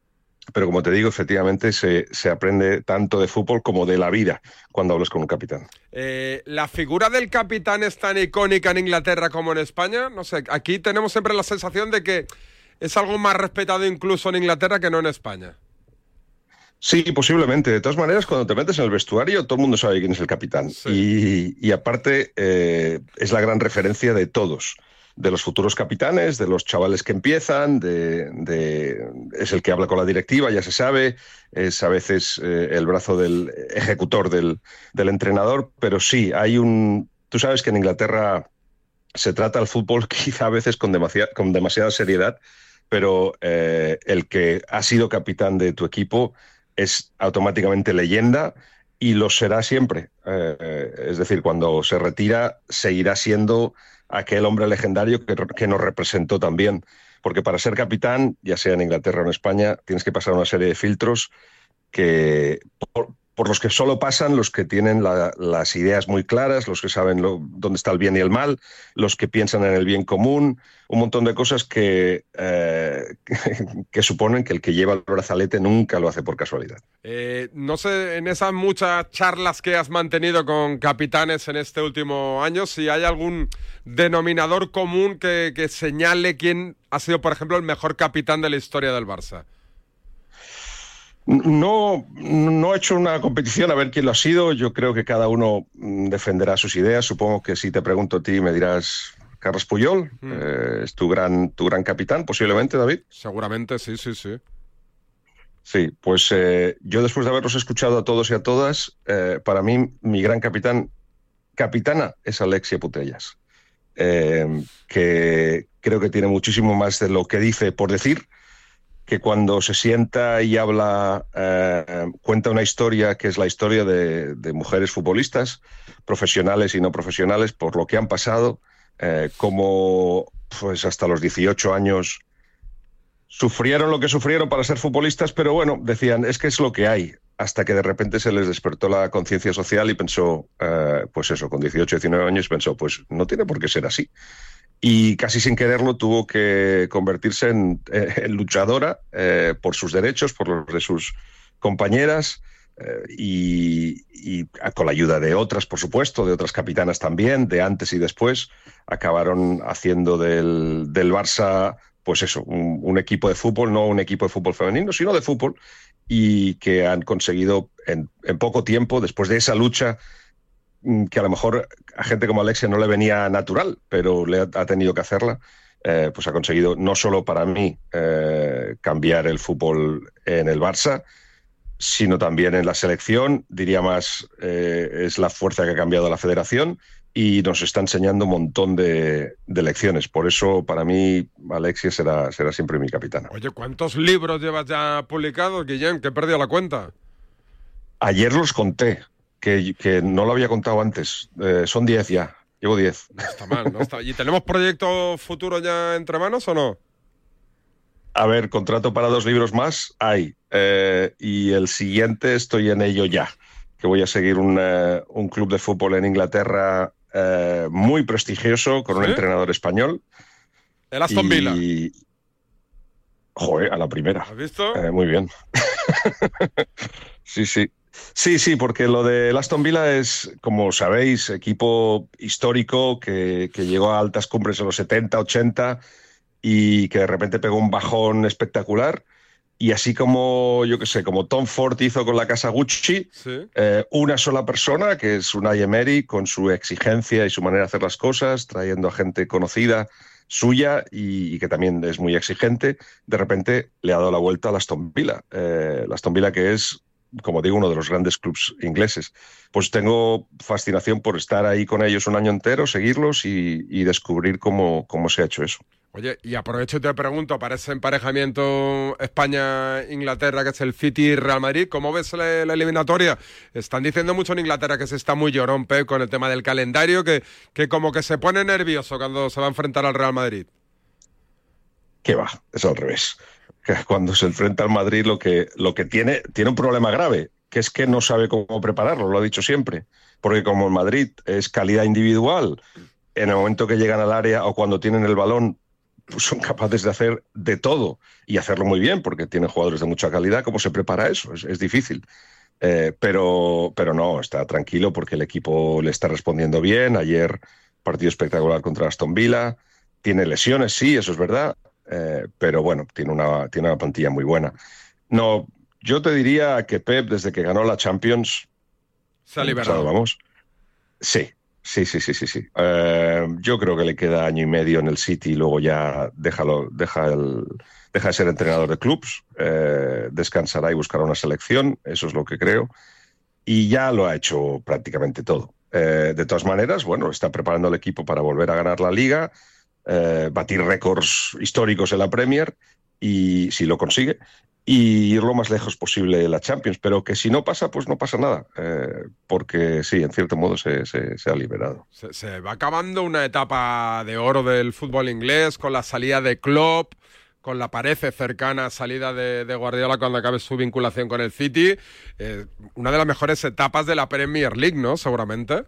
pero como te digo, efectivamente se, se aprende tanto de fútbol como de la vida cuando hablas con un capitán.
Eh, ¿La figura del capitán es tan icónica en Inglaterra como en España? No sé, aquí tenemos siempre la sensación de que es algo más respetado incluso en Inglaterra que no en España.
Sí, posiblemente. De todas maneras, cuando te metes en el vestuario, todo el mundo sabe quién es el capitán. Sí. Y, y aparte, eh, es la gran referencia de todos. De los futuros capitanes, de los chavales que empiezan, de, de, es el que habla con la directiva, ya se sabe, es a veces eh, el brazo del ejecutor del, del entrenador, pero sí, hay un... Tú sabes que en Inglaterra se trata el fútbol quizá a veces con, demasiada, con demasiada seriedad, pero eh, el que ha sido capitán de tu equipo es automáticamente leyenda y lo será siempre. Eh, es decir, cuando se retira, seguirá siendo aquel hombre legendario que, que nos representó también. Porque para ser capitán, ya sea en Inglaterra o en España, tienes que pasar una serie de filtros que, por, por los que solo pasan los que tienen la, las ideas muy claras, los que saben lo, dónde está el bien y el mal, los que piensan en el bien común, un montón de cosas que, eh, que, que suponen que el que lleva el brazalete nunca lo hace por casualidad.
Eh, no sé, en esas muchas charlas que has mantenido con capitanes en este último año, si hay algún denominador común que, que señale quién ha sido, por ejemplo, el mejor capitán de la historia del Barça.
No, no he hecho una competición a ver quién lo ha sido. Yo creo que cada uno defenderá sus ideas. Supongo que si te pregunto a ti me dirás Carles Puyol. Mm. Eh, es tu gran, tu gran capitán, posiblemente, David.
Seguramente, sí, sí, sí.
Sí, pues eh, yo después de haberlos escuchado a todos y a todas, eh, para mí mi gran capitán, capitana, es Alexia Putellas, eh, que creo que tiene muchísimo más de lo que dice por decir, que cuando se sienta y habla, eh, cuenta una historia que es la historia de, de mujeres futbolistas, profesionales y no profesionales, por lo que han pasado, eh, como pues hasta los dieciocho años sufrieron lo que sufrieron para ser futbolistas, pero bueno, decían, es que es lo que hay, hasta que de repente se les despertó la conciencia social y pensó, eh, pues eso, con dieciocho, diecinueve años, pensó, pues no tiene por qué ser así. Y casi sin quererlo tuvo que convertirse en, en luchadora eh, por sus derechos, por los de sus compañeras eh, y, y con la ayuda de otras, por supuesto, de otras capitanas también, de antes y después, acabaron haciendo del, del Barça, pues eso, un, un equipo de fútbol, no un equipo de fútbol femenino, sino de fútbol, y que han conseguido en, en poco tiempo, después de esa lucha, que a lo mejor a gente como Alexia no le venía natural, pero le ha, ha tenido que hacerla, eh, pues ha conseguido no solo para mí eh, cambiar el fútbol en el Barça, sino también en la selección, diría más, eh, es la fuerza que ha cambiado la federación y nos está enseñando un montón de, de lecciones. Por eso, para mí, Alexia será, será siempre mi capitana.
Oye, ¿cuántos libros llevas ya publicados, Guillem? Que he perdido la cuenta.
Ayer los conté. Que, que no lo había contado antes. Eh, son diez ya. Llevo diez.
No está mal, no está. ¿Y tenemos proyectos futuros ya entre manos o no?
A ver, contrato para dos libros más hay. Eh, y el siguiente estoy en ello ya. Que voy a seguir un, uh, un club de fútbol en Inglaterra uh, muy prestigioso, con ¿sí? un entrenador español.
El Aston y... Villa.
Joder, a la primera.
¿Has visto?
Eh, muy bien. Sí, sí. Sí, sí, porque lo de Aston Villa es, como sabéis, equipo histórico que, que llegó a altas cumbres en los setenta, ochenta y que de repente pegó un bajón espectacular. Y así como, yo qué sé, como Tom Ford hizo con la casa Gucci, ¿sí? eh, una sola persona, que es Unai Emery, con su exigencia y su manera de hacer las cosas, trayendo a gente conocida suya y, y que también es muy exigente, de repente le ha dado la vuelta al Aston Villa. Eh, el Aston Villa que es, como digo, uno de los grandes clubes ingleses. Pues tengo fascinación por estar ahí con ellos un año entero, seguirlos y, y descubrir cómo, cómo se ha hecho eso.
Oye, y aprovecho y te pregunto, para ese emparejamiento España-Inglaterra, que es el City-Real Madrid, ¿cómo ves la, la eliminatoria? Están diciendo mucho en Inglaterra que se está muy llorón, Pep, con el tema del calendario, que, que como que se pone nervioso cuando se va a enfrentar al Real Madrid.
¿Qué va? Es al revés. Cuando se enfrenta al Madrid lo que, lo que tiene, tiene un problema grave, que es que no sabe cómo prepararlo, lo ha dicho siempre. Porque como el Madrid es calidad individual, en el momento que llegan al área o cuando tienen el balón, pues son capaces de hacer de todo y hacerlo muy bien, porque tienen jugadores de mucha calidad. ¿Cómo se prepara eso? Es, es difícil. Eh, pero, pero no, está tranquilo porque el equipo le está respondiendo bien. Ayer, partido espectacular contra Aston Villa. Tiene lesiones, sí, eso es verdad, eh, pero bueno, tiene una, tiene una plantilla muy buena. No, yo te diría que Pep, desde que ganó la Champions...
Se ha liberado.
Vamos. Sí, sí, sí, sí, sí. sí. Eh, yo creo que le queda año y medio en el City y luego ya déjalo, deja, el, deja de ser entrenador de clubs, eh, descansará y buscará una selección, eso es lo que creo, y ya lo ha hecho prácticamente todo. Eh, de todas maneras, bueno, está preparando el equipo para volver a ganar la Liga, eh, batir récords históricos en la Premier, y si lo consigue, y ir lo más lejos posible de la Champions, pero que si no pasa, pues no pasa nada, eh, porque sí, en cierto modo se, se, se ha liberado.
Se, se va acabando una etapa de oro del fútbol inglés con la salida de Klopp, con la parece cercana salida de, de Guardiola cuando acabe su vinculación con el City. Eh, una de las mejores etapas de la Premier League, ¿no? Seguramente.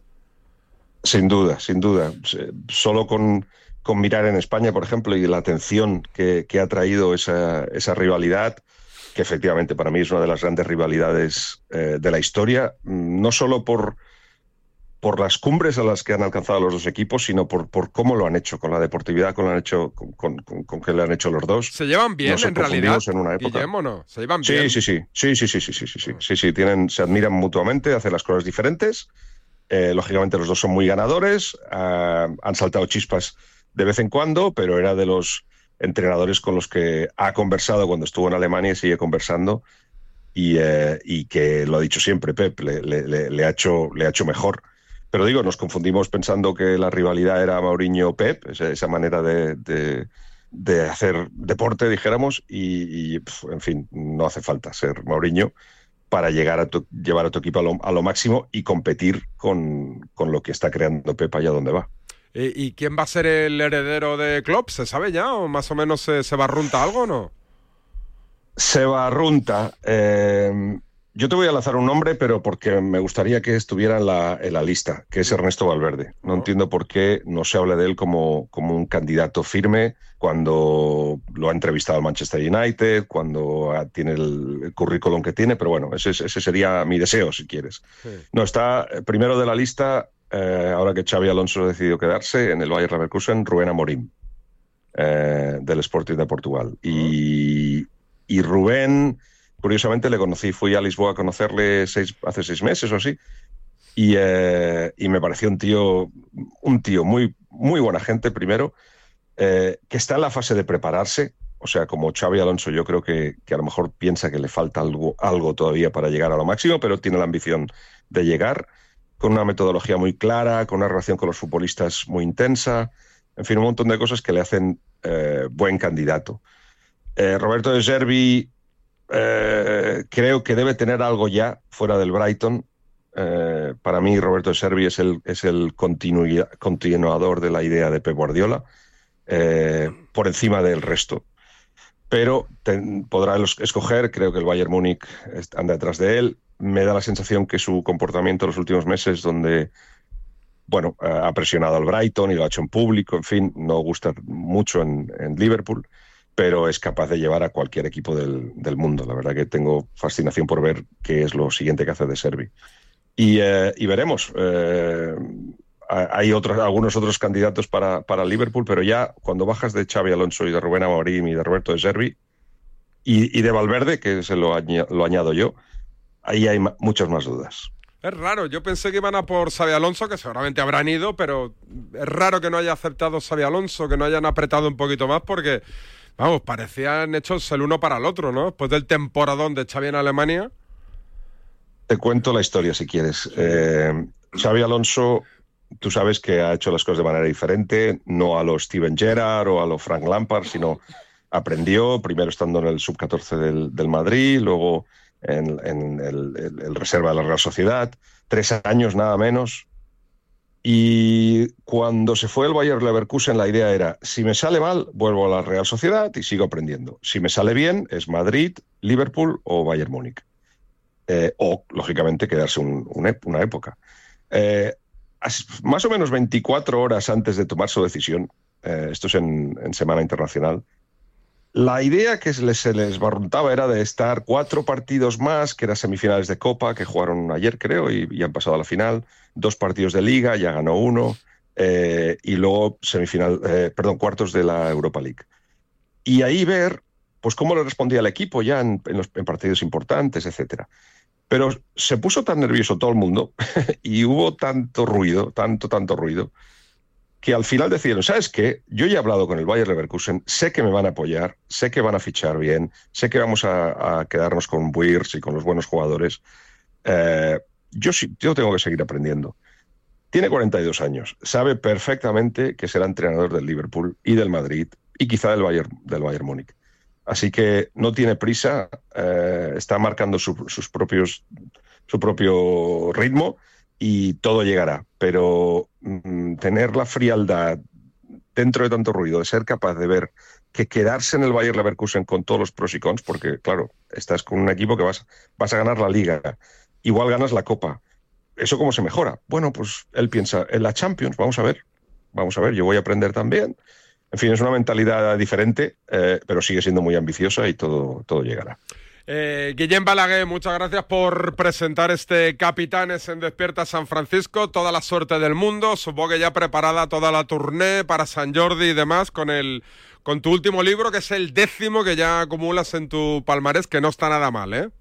Sin duda, sin duda. Solo con, con mirar en España, por ejemplo, y la atención que, que ha traído esa, esa rivalidad, que efectivamente para mí es una de las grandes rivalidades eh, de la historia, no solo por, por las cumbres a las que han alcanzado los dos equipos, sino por, por cómo lo han hecho, con la deportividad con, lo han hecho, con, con, con, con que lo han hecho los dos.
¿Se llevan bien
no
en realidad,
en una época.
Guillermo, no? ¿Se llevan
sí,
bien?
Sí, sí, sí, sí, sí, sí, sí, sí, sí, sí, sí, tienen, se admiran mutuamente, hacen las cosas diferentes. Eh, lógicamente los dos son muy ganadores, uh, han saltado chispas de vez en cuando, pero era de los entrenadores con los que ha conversado cuando estuvo en Alemania y sigue conversando, y, eh, y que lo ha dicho siempre Pep, le, le, le, ha hecho, le ha hecho mejor. Pero digo, nos confundimos pensando que la rivalidad era Mourinho-Pep, esa, esa manera de, de, de hacer deporte, dijéramos, y, y pf, en fin, no hace falta ser Mourinho para llegar a tu, llevar a tu equipo a lo, a lo máximo y competir con, con lo que está creando Pep allá donde va.
¿Y, ¿Y quién va a ser el heredero de Klopp? ¿Se sabe ya? ¿O más o menos se, se barrunta algo o no?
Se barrunta. Eh, yo te voy a lanzar un nombre, pero porque me gustaría que estuviera en la, en la lista, que es Ernesto Valverde. No oh. entiendo por qué no se habla de él como, como un candidato firme cuando lo ha entrevistado el Manchester United, cuando tiene el, el currículum que tiene, pero bueno, ese, ese sería mi deseo, si quieres. Sí. No, está primero de la lista... Eh, ahora que Xabi Alonso ha decidido quedarse en el Bayer Leverkusen, Rubén Amorim, eh, del Sporting de Portugal. Y, y Rubén, curiosamente, le conocí, fui a Lisboa a conocerle seis, hace seis meses o así, y, eh, y me pareció un tío, un tío muy, muy buena gente, primero, eh, que está en la fase de prepararse. O sea, como Xabi Alonso, yo creo que, que a lo mejor piensa que le falta algo, algo todavía para llegar a lo máximo, pero tiene la ambición de llegar, con una metodología muy clara, con una relación con los futbolistas muy intensa, en fin, un montón de cosas que le hacen eh, buen candidato. Eh, Roberto De Zerbi eh, creo que debe tener algo ya fuera del Brighton. Eh, para mí Roberto De Zerbi es el, es el continu- continuador de la idea de Pep Guardiola, eh, por encima del resto. Pero te, podrá escoger, creo que el Bayern Múnich anda detrás de él. Me da la sensación que su comportamiento en los últimos meses, donde bueno, ha presionado al Brighton y lo ha hecho en público, en fin, no gusta mucho en, en Liverpool, pero es capaz de llevar a cualquier equipo del, del mundo. La verdad que tengo fascinación por ver qué es lo siguiente que hace De Zerbi. Y, eh, y veremos. Eh, hay otros, algunos otros candidatos para, para Liverpool, pero ya cuando bajas de Xabi Alonso y de Rubén Amorim y de Roberto De Zerbi y, y de Valverde, que se lo, añ- lo añado yo, ahí hay ma- muchas más dudas.
Es raro, yo pensé que iban a por Xabi Alonso, que seguramente habrán ido, pero es raro que no haya aceptado Xabi Alonso, que no hayan apretado un poquito más, porque, vamos, parecían hechos el uno para el otro, ¿no? Después del temporadón de Xavi en Alemania.
Te cuento la historia, si quieres. Eh, Xabi Alonso, tú sabes que ha hecho las cosas de manera diferente, no a lo Steven Gerrard o a lo Frank Lampard, sino aprendió, primero estando en el sub catorce del, del Madrid, luego en, en el, el, el reserva de la Real Sociedad, tres años nada menos. Y cuando se fue el Bayer Leverkusen, la idea era, si me sale mal, vuelvo a la Real Sociedad y sigo aprendiendo. Si me sale bien, es Madrid, Liverpool o Bayern Múnich. Eh, o, lógicamente, quedarse un, un, una época. Eh, más o menos veinticuatro horas antes de tomar su decisión, eh, esto es en, en Semana Internacional, la idea que se les, se les barruntaba era de estar cuatro partidos más, que eran semifinales de Copa, que jugaron ayer creo, y, y han pasado a la final, dos partidos de Liga, ya ganó uno, eh, y luego semifinal, eh, perdón, cuartos de la Europa League. Y ahí ver pues cómo le respondía el equipo ya en, en, los, en partidos importantes, etcétera. Pero se puso tan nervioso todo el mundo y hubo tanto ruido, tanto, tanto ruido, que al final decidieron, ¿sabes qué? Yo ya he hablado con el Bayer Leverkusen, sé que me van a apoyar, sé que van a fichar bien, sé que vamos a, a quedarnos con Wirtz y con los buenos jugadores. Eh, yo, sí, yo tengo que seguir aprendiendo. Tiene cuarenta y dos años, sabe perfectamente que será entrenador del Liverpool y del Madrid y quizá del Bayern, del Bayern Múnich. Así que no tiene prisa, eh, está marcando su, sus propios, su propio ritmo y todo llegará. Pero mmm, tener la frialdad dentro de tanto ruido, de ser capaz de ver que quedarse en el Bayer Leverkusen con todos los pros y cons, porque claro, estás con un equipo que vas, vas a ganar la Liga, igual ganas la Copa. ¿Eso cómo se mejora? Bueno, pues él piensa, en la Champions, vamos a ver, vamos a ver, yo voy a aprender también. En fin, es una mentalidad diferente, eh, pero sigue siendo muy ambiciosa y todo, todo llegará.
Eh, Guillem Balaguer, muchas gracias por presentar este Capitanes en Despierta San Francisco. Toda la suerte del mundo. Supongo que ya preparada toda la tournée para San Jordi y demás con, el, con tu último libro, que es el décimo que ya acumulas en tu palmarés, que no está nada mal, ¿eh?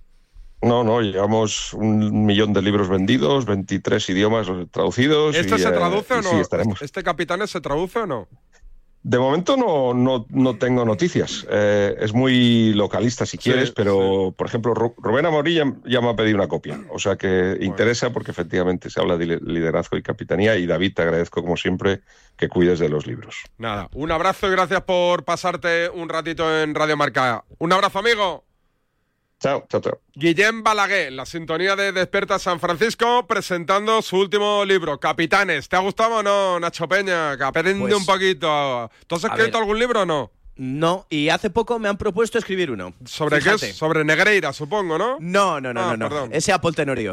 No, no, llevamos un millón de libros vendidos, veintitrés idiomas traducidos.
¿Este
y,
se
eh,
traduce o no?
Sí, estaremos.
¿Este Capitanes se traduce o no?
De momento no, no, no tengo noticias. Eh, es muy localista si quieres, sí, pero, sí. por ejemplo, Rubén Amorí ya, ya me ha pedido una copia. O sea que bueno. interesa porque efectivamente se habla de liderazgo y capitanía. Y David, te agradezco como siempre que cuides de los libros.
Nada, un abrazo y gracias por pasarte un ratito en Radio Marca. Un abrazo, amigo.
Chao, chao, chao.
Guillem Balaguer, la sintonía de Despierta San Francisco, presentando su último libro, Capitanes. ¿Te ha gustado o no, Nacho Peña? Que aprende pues, un poquito. ¿Tú has escrito algún libro o no?
No, y hace poco me han propuesto escribir uno.
¿Sobre Fíjate. qué es? Sobre Negreira, supongo, ¿no?
No, no, no, ah, no, no. Ese Apple Tenorio.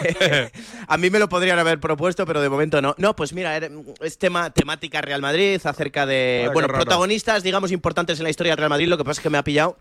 A mí me lo podrían haber propuesto, pero de momento no. No, pues mira, es tema, temática Real Madrid, acerca de, Vaya, bueno, protagonistas, digamos, importantes en la historia del Real Madrid. Lo que pasa es que me ha pillado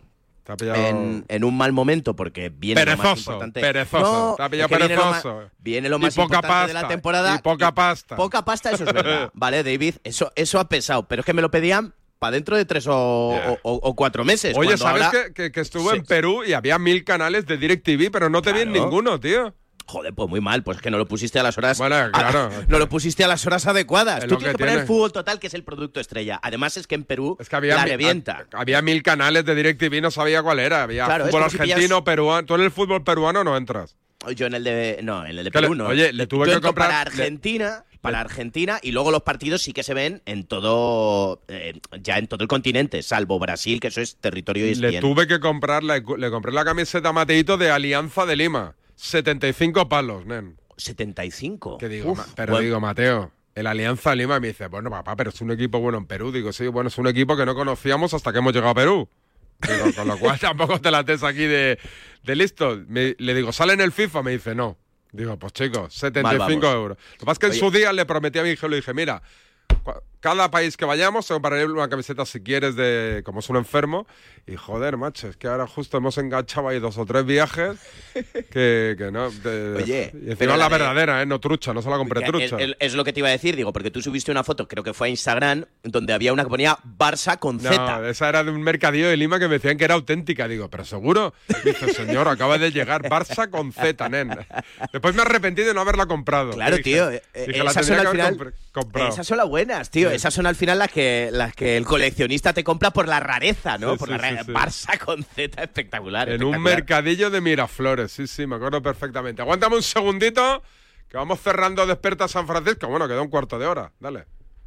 En, en un mal momento porque viene
perezoso,
lo más importante.
Perezoso,
no,
te ha pillado perezoso.
Viene lo más, viene lo más
y poca
importante
pasta,
de la temporada.
Y poca pasta.
Y poca pasta, eso es verdad. Vale, David, eso, eso ha pesado. Pero es que me lo pedían para dentro de tres o, yeah. o, o, o cuatro meses.
Oye, ¿sabes
ahora...
que, que, que estuve sí. en Perú y había mil canales de DirecTV, pero no te claro. vi en ninguno, tío?
Joder, pues muy mal, pues es que no lo pusiste a las horas.
Bueno, claro.
A, no lo pusiste a las horas adecuadas.
Es
Tú tienes que, que poner
tiene.
Fútbol Total, que es el producto estrella. Además es que en Perú
es que había
la
mi,
revienta.
A, había mil canales de DirecTV, no sabía cuál era. Había
claro,
fútbol
es
argentino, si pillas... peruano. Tú en el fútbol peruano no entras.
Yo en el de no, en el de Perú
le,
no.
Oye, le tuve Yo que comprar
para Argentina, le... para Argentina y luego los partidos sí que se ven en todo eh, ya en todo el continente, salvo Brasil, que eso es territorio E S P N.
Le tuve que comprar le, le compré la camiseta a Mateito de Alianza de Lima. setenta y cinco palos, nen.
¿setenta y cinco?
¿Qué digo?
Uf,
pero
bueno.
digo, Mateo, el Alianza de Lima me dice, bueno, papá, pero es un equipo bueno en Perú. Digo, sí, bueno, es un equipo que no conocíamos hasta que hemos llegado a Perú. Digo, con lo cual tampoco te la tes aquí de, de listo. Me, le digo, ¿sale en el FIFA? Me dice, no. Digo, pues chicos, setenta y cinco euros. Lo que pasa es que en Oye. su día le prometí a mi hijo, le dije, mira, cada país que vayamos te compraré una camiseta si quieres de como es un enfermo. Y joder, macho, es que ahora justo hemos enganchado ahí dos o tres viajes que, que no de,
Oye,
y encima la, la verdadera, eh, no trucha, no se la compré trucha.
Es, es lo que te iba a decir, digo, porque tú subiste una foto, creo que fue a Instagram, donde había una que ponía Barça con Z.
No, esa era de un mercadillo de Lima que me decían que era auténtica. Digo, pero seguro. Dice, señor, acaba de llegar Barça con Z, nen. Después me arrepentí de no haberla comprado.
Claro,
dije,
tío.
Dije,
eh,
la
esas son al final,
compr comprado.
Esas son las buenas, tío. Sí. Esas son al final las que las que el coleccionista te compra por la rareza, ¿no?
Sí,
por
sí,
la rareza.
Sí, sí.
Barça con Z, espectacular.
En
espectacular.
un mercadillo de Miraflores, sí, sí, me acuerdo perfectamente. Aguántame un segundito, que vamos cerrando Despierta San Francisco. Bueno, queda un cuarto de hora, dale.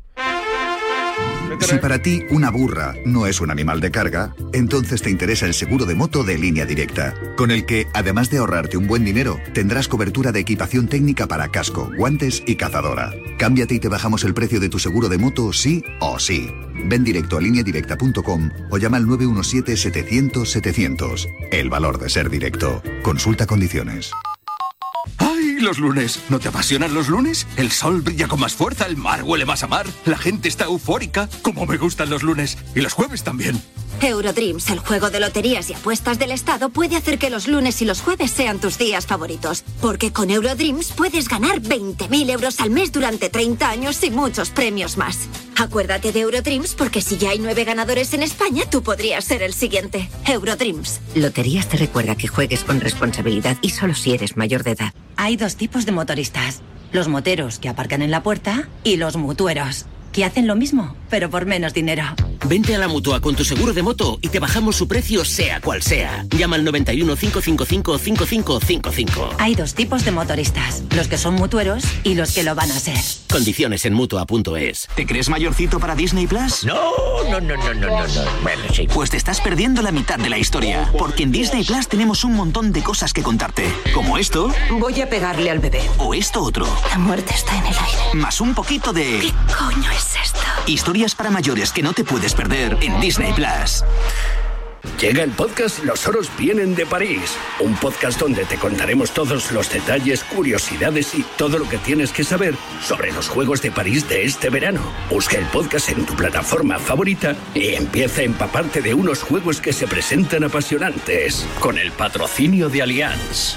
Si para ti una burra no es un animal de carga, entonces te interesa el seguro de moto de Línea Directa, con el que, además de ahorrarte un buen dinero, tendrás cobertura de equipación técnica para casco, guantes y cazadora. Cámbiate y te bajamos el precio de tu seguro de moto sí o sí. Ven directo a línea directa punto com o llama al nueve uno siete, setecientos, setecientos. El valor de ser directo. Consulta condiciones.
¡Ay, los lunes? ¿No te apasionan los lunes? El sol brilla con más fuerza, el mar huele más a mar, la gente está eufórica. ¡Cómo me gustan los lunes! Y los jueves también.
Eurodreams, el juego de loterías y apuestas del Estado, puede hacer que los lunes y los jueves sean tus días favoritos. Porque con Eurodreams puedes ganar veinte mil euros al mes durante treinta años y muchos premios más. Acuérdate de Eurodreams porque si ya hay nueve ganadores en España, tú podrías ser el siguiente. Eurodreams.
Loterías te recuerda que juegues con responsabilidad y solo si eres mayor de edad.
Hay dos tipos de motoristas. Los moteros que aparcan en la puerta y los mutueros, que hacen lo mismo, pero por menos dinero.
Vente a la Mutua con tu seguro de moto y te bajamos su precio sea cual sea. Llama al noventa y uno, cinco cinco cinco, cinco cinco cinco cinco.
Hay dos tipos de motoristas, los que son mutueros y los que lo van a ser.
Condiciones en Mutua punto es.
¿Te crees mayorcito para Disney Plus?
No, no, no, no, no, no, no. Bueno, sí.
Pues te estás perdiendo la mitad de la historia, porque en Disney Plus tenemos un montón de cosas que contarte. Como esto.
Voy a pegarle al bebé.
O esto otro.
La muerte está en el aire.
Más un poquito de...
¿Qué coño es esto?
Historias para mayores que no te puedes perder en Disney Plus.
Llega el podcast Los oros vienen de París, un podcast donde te contaremos todos los detalles, curiosidades y todo lo que tienes que saber sobre los Juegos de París de este verano. Busca el podcast en tu plataforma favorita y empieza a empaparte de unos juegos que se presentan apasionantes, con el patrocinio de Allianz.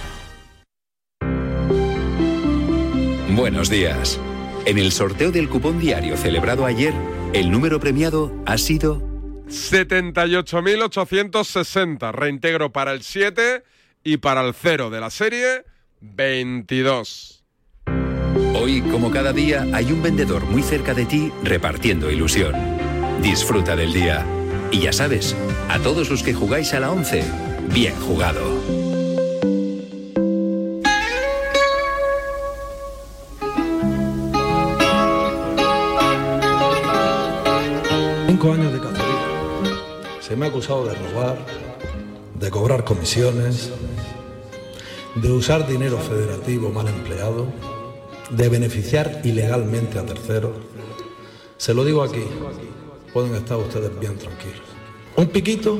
Buenos días. En el sorteo del cupón diario celebrado ayer, el número premiado ha sido
setenta y ocho mil ochocientos sesenta. Reintegro para el siete y para el cero de la serie veintidós.
Hoy, como cada día, hay un vendedor muy cerca de ti repartiendo ilusión. Disfruta del día. Y ya sabes, a todos los que jugáis a la once, bien jugado.
Cinco años de cacería. Se me ha acusado de robar, de cobrar comisiones, de usar dinero federativo mal empleado, de beneficiar ilegalmente a terceros. Se lo digo aquí, pueden estar ustedes bien tranquilos. Un piquito.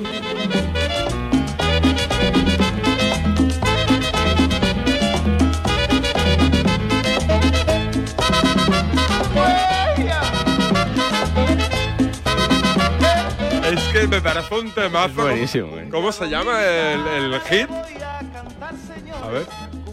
Es que me parece un temazo.
Es buenísimo, eh.
¿Cómo se llama el, el hit? A ver.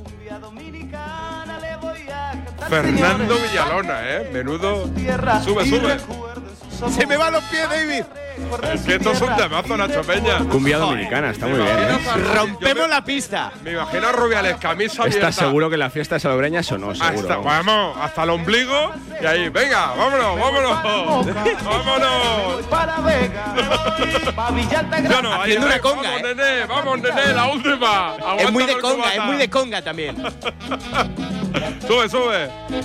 Fernando Villalona, ¿eh? Menudo. Sube, sube.
Se me van los pies, David.
Es que esto es un temazo, Nacho Peña.
Cumbia dominicana, está muy bien, ¿eh?
Rompemos la pista.
Me imagino a Rubiales, camisa abierta.
¿Estás seguro que la fiesta salobreña sonó? Seguro.
Hasta, vamos, hasta el ombligo y ahí, venga, vámonos, vámonos. Vámonos.
Para Vega, para Villalta.
Yo no, ahí,
Haciendo una
ven,
conga,
vamos,
¿eh?
nene, vamos, nene, la última. Aguántame
Es muy de
el
conga,
cubata.
es muy de conga también.
Sube, sube.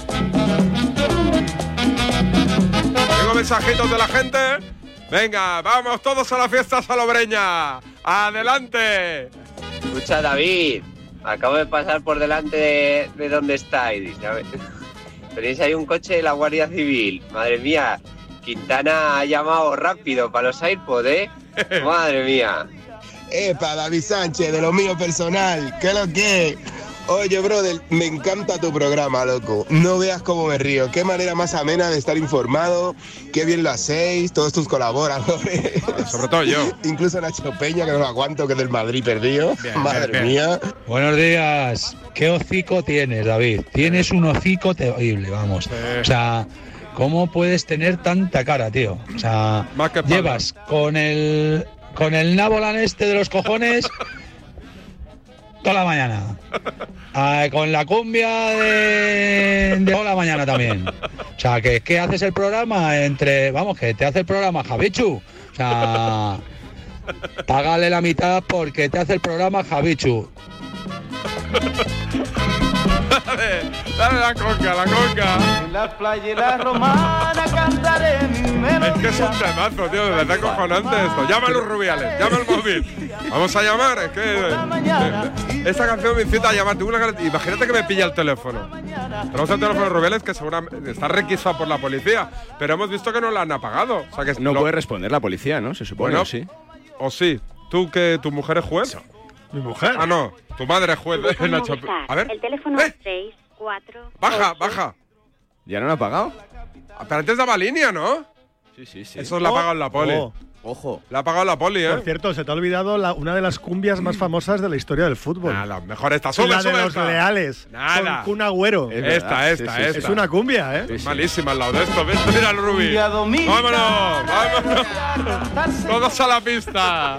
Tengo mensajitos de la gente. Venga, vamos todos a la fiesta salobreña. ¡Adelante!
Escucha, David, acabo de pasar por delante de, de donde estáis. Tenéis ahí un coche de la Guardia Civil. Madre mía, Quintana ha llamado rápido para los AirPods, ¿eh? Madre mía.
Epa, David Sánchez, de lo mío personal. ¿Qué es lo que? Oye, brother, me encanta tu programa, loco. No veas cómo me río. Qué manera más amena de estar informado. Qué bien lo hacéis, todos tus colaboradores.
Sobre todo yo.
Incluso Nacho Peña, que no lo aguanto, que es del Madrid perdido.
Bien,
Madre
bien,
mía.
Buenos días. ¿Qué hocico tienes, David? Tienes un hocico terrible, vamos. O sea, ¿cómo puedes tener tanta cara, tío? O sea, llevas con el con el nabolan este de los cojones toda la mañana. Ah, con la cumbia de, de toda la mañana también. O sea, que, que haces el programa entre... Vamos, que te hace el programa Javichu. O sea, págale la mitad porque te hace el programa Javichu.
Dale, dale la conga, la conga.
En la playa y la romana cantaré mi melodía.
Es que es un temazo, tío, de verdad cojonante esto. Llama a los Rubiales, llama al móvil. Vamos a llamar, es que... Eh, esta canción me incita a llamar. Tengo una gar- Imagínate que me pilla el teléfono. Tenemos el teléfono de Rubiales que seguramente está requisado por la policía, pero hemos visto que no lo han apagado. O sea que
No
lo-
puede responder la policía, ¿no? Se supone,
Bueno,
¿o sí?
O sí. ¿Tú que tu mujer es juez? Mi mujer. Ah, no. Tu madre es juez en la Champions. A ver.
El teléfono
¿Eh?
seis cuatro.
Baja, baja.
¿Ya no lo ha pagado?
Pero antes daba línea, ¿no?
Sí, sí, sí.
Eso lo ha pagado la poli.
Oh.
Ojo.
La ha pagado la poli, ¿eh?
Por cierto, se te ha olvidado la, una de las cumbias más famosas de la historia del fútbol.
Nada, mejor esta. Sube,
la
sube
de los
esta.
Leales.
Nada.
Con Kun Agüero.
Es esta, esta,
sí, sí,
esta.
Es una cumbia, ¿eh?
Sí, sí. Malísima al lado de esto. ¿Ves? Mira el Rubí. ¡Vámonos! ¡Vámonos! ¡Todos a la pista!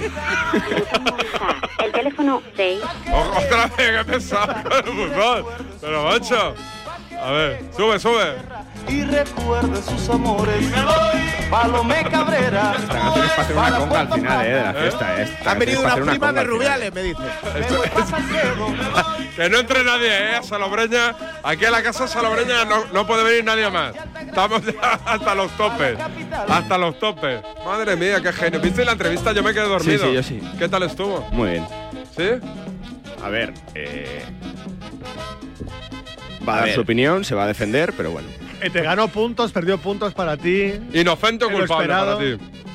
El teléfono seis.
¡Ojo, otra vez! ¡Qué pesado! Pero, macho. A ver, sube, sube.
Y recuerde sus amores. Me voy. Palomé Cabrera.
Esta canción es para hacer una conga al final, eh, de la fiesta. Eh.
Han venido una prima de Rubiales, me dice.
Que no entre nadie, ¿eh? A Salobreña. Aquí a la casa Salobreña no, no puede venir nadie más. Estamos ya hasta los topes. Hasta los topes. Madre mía, qué genio. ¿Viste la entrevista? Yo me quedé dormido.
Sí, sí, yo sí.
¿Qué tal estuvo?
Muy bien.
¿Sí?
A ver, eh... va a, a dar
ver.
su opinión, se va a defender, pero bueno.
Eh, te ganó puntos, perdió puntos para ti.
Inocente o
En lo
culpable
esperado.
para ti.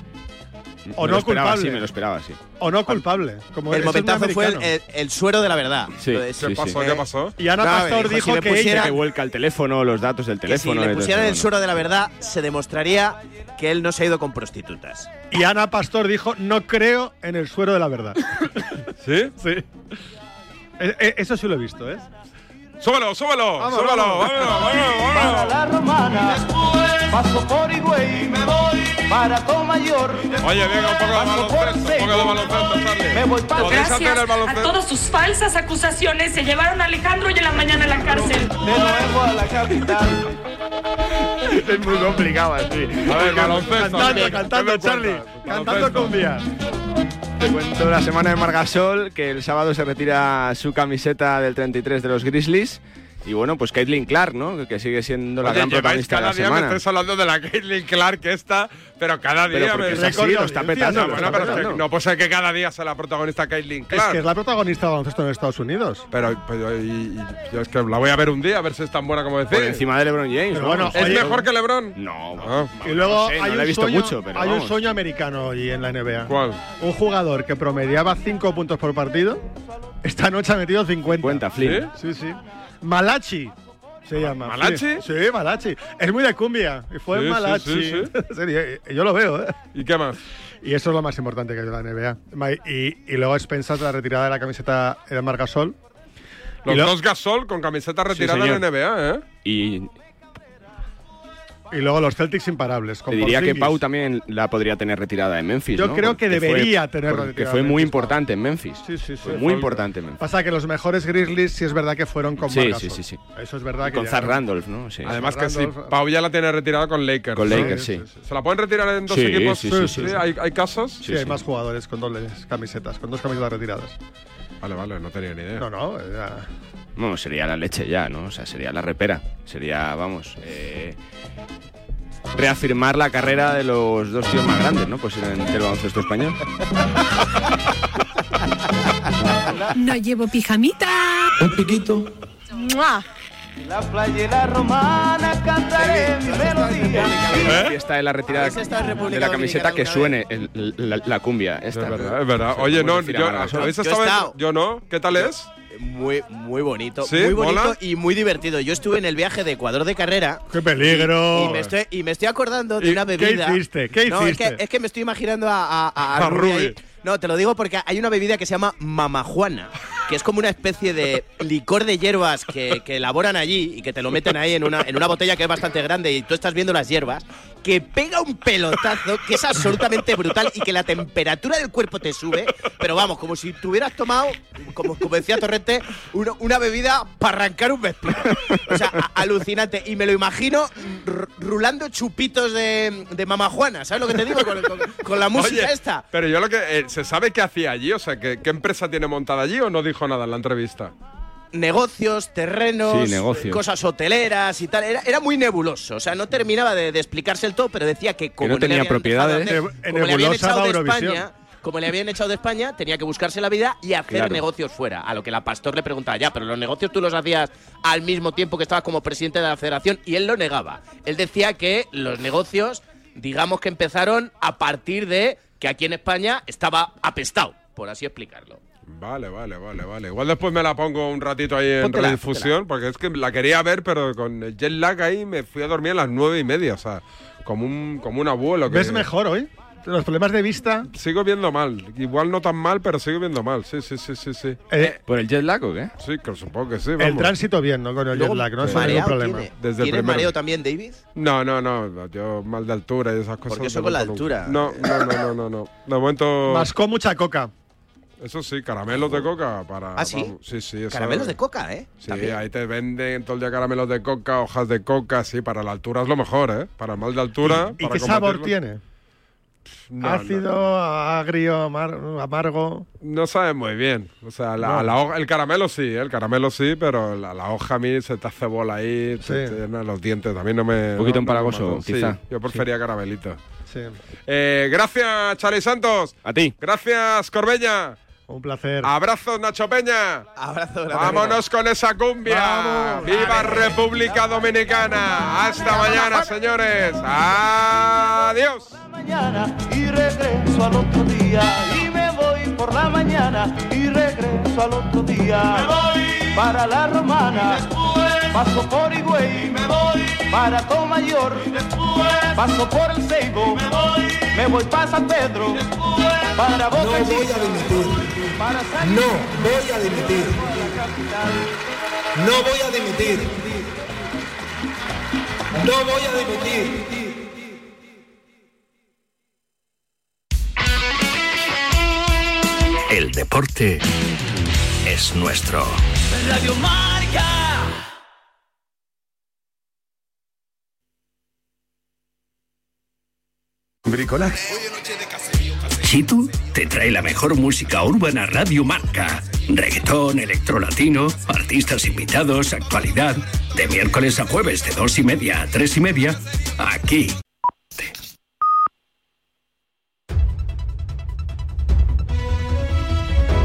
O
Me
no
lo esperaba,
culpable.
sí, me lo esperaba, sí.
O no culpable. Como
El
eso es muy
momentazo fue el,
americano.
el- el suero de la verdad.
Sí.
Lo de-
¿Qué
sí,
pasó?
sí.
¿Qué pasó?
Y Ana
Nada,
Pastor
me dijo,
dijo
si me
que
pusiera-
ella.
Que vuelca el teléfono, los datos del
Que
teléfono.
si le
y todo
pusieran
eso,
el
bueno.
suero de la verdad, se demostraría que él no se ha ido con prostitutas.
Y Ana Pastor dijo, no creo en el suero de la verdad.
¿Sí?
Sí. Eh, eh, eso sí lo he visto, ¿eh?
¡Súbelo, súbelo!
Vamos,
¡Súbelo!
vamos.
¡Vámonos, vámonos,
Para
vámonos!
la Romana. Después paso por Higüey. Me voy. Para Tomayor.
Oye, venga, un poco de baloncesto, un poco de baloncesto, Charlie.
Me voy para
¿Podéis hacer el
Gracias a
baloncesto?
todas sus falsas acusaciones se llevaron a Alejandro y en la mañana a la cárcel.
de nuevo a la capital.
Es muy complicado así.
A ver, baloncesto.
Cantando,
¿qué
cantando,
me
Charlie.
cuentas?
Cantando
Baloncesto.
cumbia.
Te cuento la semana de Margasol, que el sábado se retira su camiseta del treinta y tres de los Grizzlies. Y bueno, pues Caitlin Clark, ¿no? Que sigue siendo la
Oye,
gran
lleváis
protagonista de
cada
la
día me
semana.
estáis hablando de la Caitlin Clark esta, pero cada
Pero
día
porque
me
es así, lo está petando,
Ah,
lo
bueno,
está
pero es que
petando.
no puede ser que cada día sea la protagonista Caitlin
Es
Clark.
que es la protagonista de baloncesto en Estados Unidos.
Pero, pero y- y- yo es que la voy a ver un día a ver si es tan buena como decís.
Por encima de LeBron James,
Pero
¿no?
bueno,
¿Es
oye,
mejor que LeBron?
No,
Ah.
Y luego
no sé,
hay,
no la he
un
visto
sueño,
mucho, pero
hay un
vamos.
sueño americano hoy en la N B A.
¿Cuál?
Un jugador que promediaba cinco puntos por partido, esta noche ha metido cincuenta.
Cuenta, Flynn.
Sí, sí. Malachi se llama.
¿Malachi?
Sí, Malachi. Es muy de cumbia. Y fue
Sí, sí,
Malachi.
sí, sí.
En serio, y- yo lo veo, ¿eh?
¿Y qué más?
Y eso es lo más importante que hay de la N B A. Ma- Y, y luego expensas la retirada de la camiseta de Marc Gasol.
Los
y lo-
dos Gasol con camiseta retirada
señor.
en N B A, ¿eh?
Y
Y luego los Celtics imparables. Con
te diría que
Porzingis.
Pau también la podría tener retirada en Memphis.
Yo
¿no?
creo que
Porque
debería
fue,
tenerla
porque
retirada
fue
en
muy
Memphis,
importante en Memphis.
Sí, sí, sí.
Fue muy importante en Memphis.
Pasa que los mejores Grizzlies sí es verdad que fueron con
Sí,
Marc
sí,
Gasol.
sí, sí.
Eso es verdad que
Con Zach
llegaron-
Randolph, ¿no? Sí.
Además que sí,
Randolph.
Pau ya la tiene retirada con Lakers.
Con
¿no?
Lakers, sí.
¿Se la pueden retirar en dos
Sí,
equipos?
sí, sí, sí, sí.
¿Hay, ¿Hay casos?
Sí,
Sí,
hay
sí.
más jugadores con dobles camisetas, con dos camisetas retiradas.
Vale, vale, no tenía ni idea.
No, no, era-
No, sería la leche ya, ¿no? O sea, sería la repera. Sería, vamos, eh, reafirmar la carrera de los dos tíos más grandes, ¿no? Pues en el baloncesto español.
No llevo pijamita.
Un piquito.
¡Mua!
La playera romana cantaré mi melodía.
La fiesta de la retirada
¿Habéis estado en República
de la camiseta,
Dominicana
que
alguna
suene el- la, la cumbia. Esta.
Es verdad, es verdad.
Se
Oye,
puede
no,
decir a
yo,
Margasol.
¿habéis
Yo he
estado en-
estado.
Yo no. ¿Qué tal es?
Muy, muy bonito,
¿Sí?
muy bonito
¿Mola?
y muy divertido. Yo estuve en el viaje de Ecuador de carrera.
¡Qué peligro!
Y, y me estoy, y me estoy acordando de
¿Y
una
qué
bebida.
hiciste? ¿Qué
No, es
hiciste?
que, es que me estoy imaginando a, a, a,
A
Rubi
Rubi.
ahí. No, te lo digo porque hay una bebida que se llama mamajuana, que es como una especie de licor de hierbas que, que elaboran allí y que te lo meten ahí en una, en una botella que es bastante grande y tú estás viendo las hierbas, que pega un pelotazo que es absolutamente brutal y que la temperatura del cuerpo te sube, pero vamos, como si te hubieras tomado, como, como decía Torrente, una, una bebida para arrancar un vestido. O sea, a- alucinante. Y me lo imagino r- rulando chupitos de, de mamajuana, ¿sabes lo que te digo? Con, con- con la música
Oye,
esta.
Pero yo lo que. eh, ¿Se sabe qué hacía allí? O sea, ¿qué, ¿qué empresa tiene montada allí o no dijo nada en la entrevista?
Negocios, terrenos,
Sí, negocios.
cosas hoteleras y tal. Era, era muy nebuloso. O sea, no terminaba de, de explicarse el todo, pero decía que como
no
le
tenía
habían
propiedades.
dejado de-
En
como le habían
nebulosa
echado
de
de
Eurovisión.
España, como le habían echado de España, tenía que buscarse la vida y hacer
Claro.
negocios fuera. A lo que la Pastor le preguntaba, ya, pero los negocios tú los hacías al mismo tiempo que estabas como presidente de la federación, y él lo negaba. Él decía que los negocios, digamos que empezaron a partir de que aquí en España estaba apestado, por así explicarlo.
Vale, vale, vale, vale. Igual después me la pongo un ratito ahí en
Póntela,
redifusión, porque es que la quería ver, pero con el jet lag ahí me fui a dormir a las nueve y media, o sea, como un, como un abuelo. Que...
¿Ves mejor hoy? Los problemas de vista.
Sigo viendo mal. Igual no tan mal, pero sigo viendo mal. Sí, sí, sí, sí, sí.
Eh,
¿Por el jet lag o qué?
Sí, que supongo que sí. Vamos.
El tránsito bien, ¿no? Con el
Luego,
jet lag, no
sí.
es ningún problema.
¿Tiene,
Desde el
¿tienes
primero.
mareo también, David?
No, no, no. Yo mal de altura y esas cosas.
Porque eso
no
con la
nunca.
altura.
No, no, no, no, no, no. De momento.
Mascó mucha coca.
Eso sí, caramelos de coca para.
¿Ah, sí?
Vamos, sí, sí. Eso,
Caramelos de coca, ¿eh?
Sí,
También.
ahí te venden todo el día caramelos de coca, hojas de coca, sí, para la altura es lo mejor, ¿eh? Para el mal de altura.
¿Y, y
para
qué sabor
combatirlo.
tiene?
No,
Ácido,
no.
agrio, amar- amargo.
No sabe muy bien. O sea, la,
No.
la hoja, el caramelo sí, ¿eh? El caramelo sí, pero la, la hoja a mí se te hace bola ahí,
Sí.
te, te llena los dientes. A mí no me.
Un poquito
no, no me
empalagoso,
mata. Sí,
quizá.
yo prefería caramelito.
Sí.
Eh, gracias, Charlie Santos.
A ti.
Gracias, Corbella.
Un placer.
Abrazos, Nacho Peña.
Abrazo grande.
Vámonos con esa cumbia.
Vamos.
¡Viva República Dominicana! Hasta mañana, señores. Adiós.
Mañana y regreso al otro día y me voy por la mañana y regreso al otro día. Me voy para la Romana, paso por Higüey, me voy para Tomayor, paso por el Ceibo, me voy, me voy para San Pedro, para Boca.
No voy a dimitir.
Para San
No voy a dimitir. No voy a dimitir. No voy a dimitir.
El deporte es nuestro.
Radio Marca.
Bricolax. Chitu te trae la mejor música urbana Radio Marca. Reggaetón, electrolatino, artistas invitados, actualidad. De miércoles a jueves de dos y media a tres y media, aquí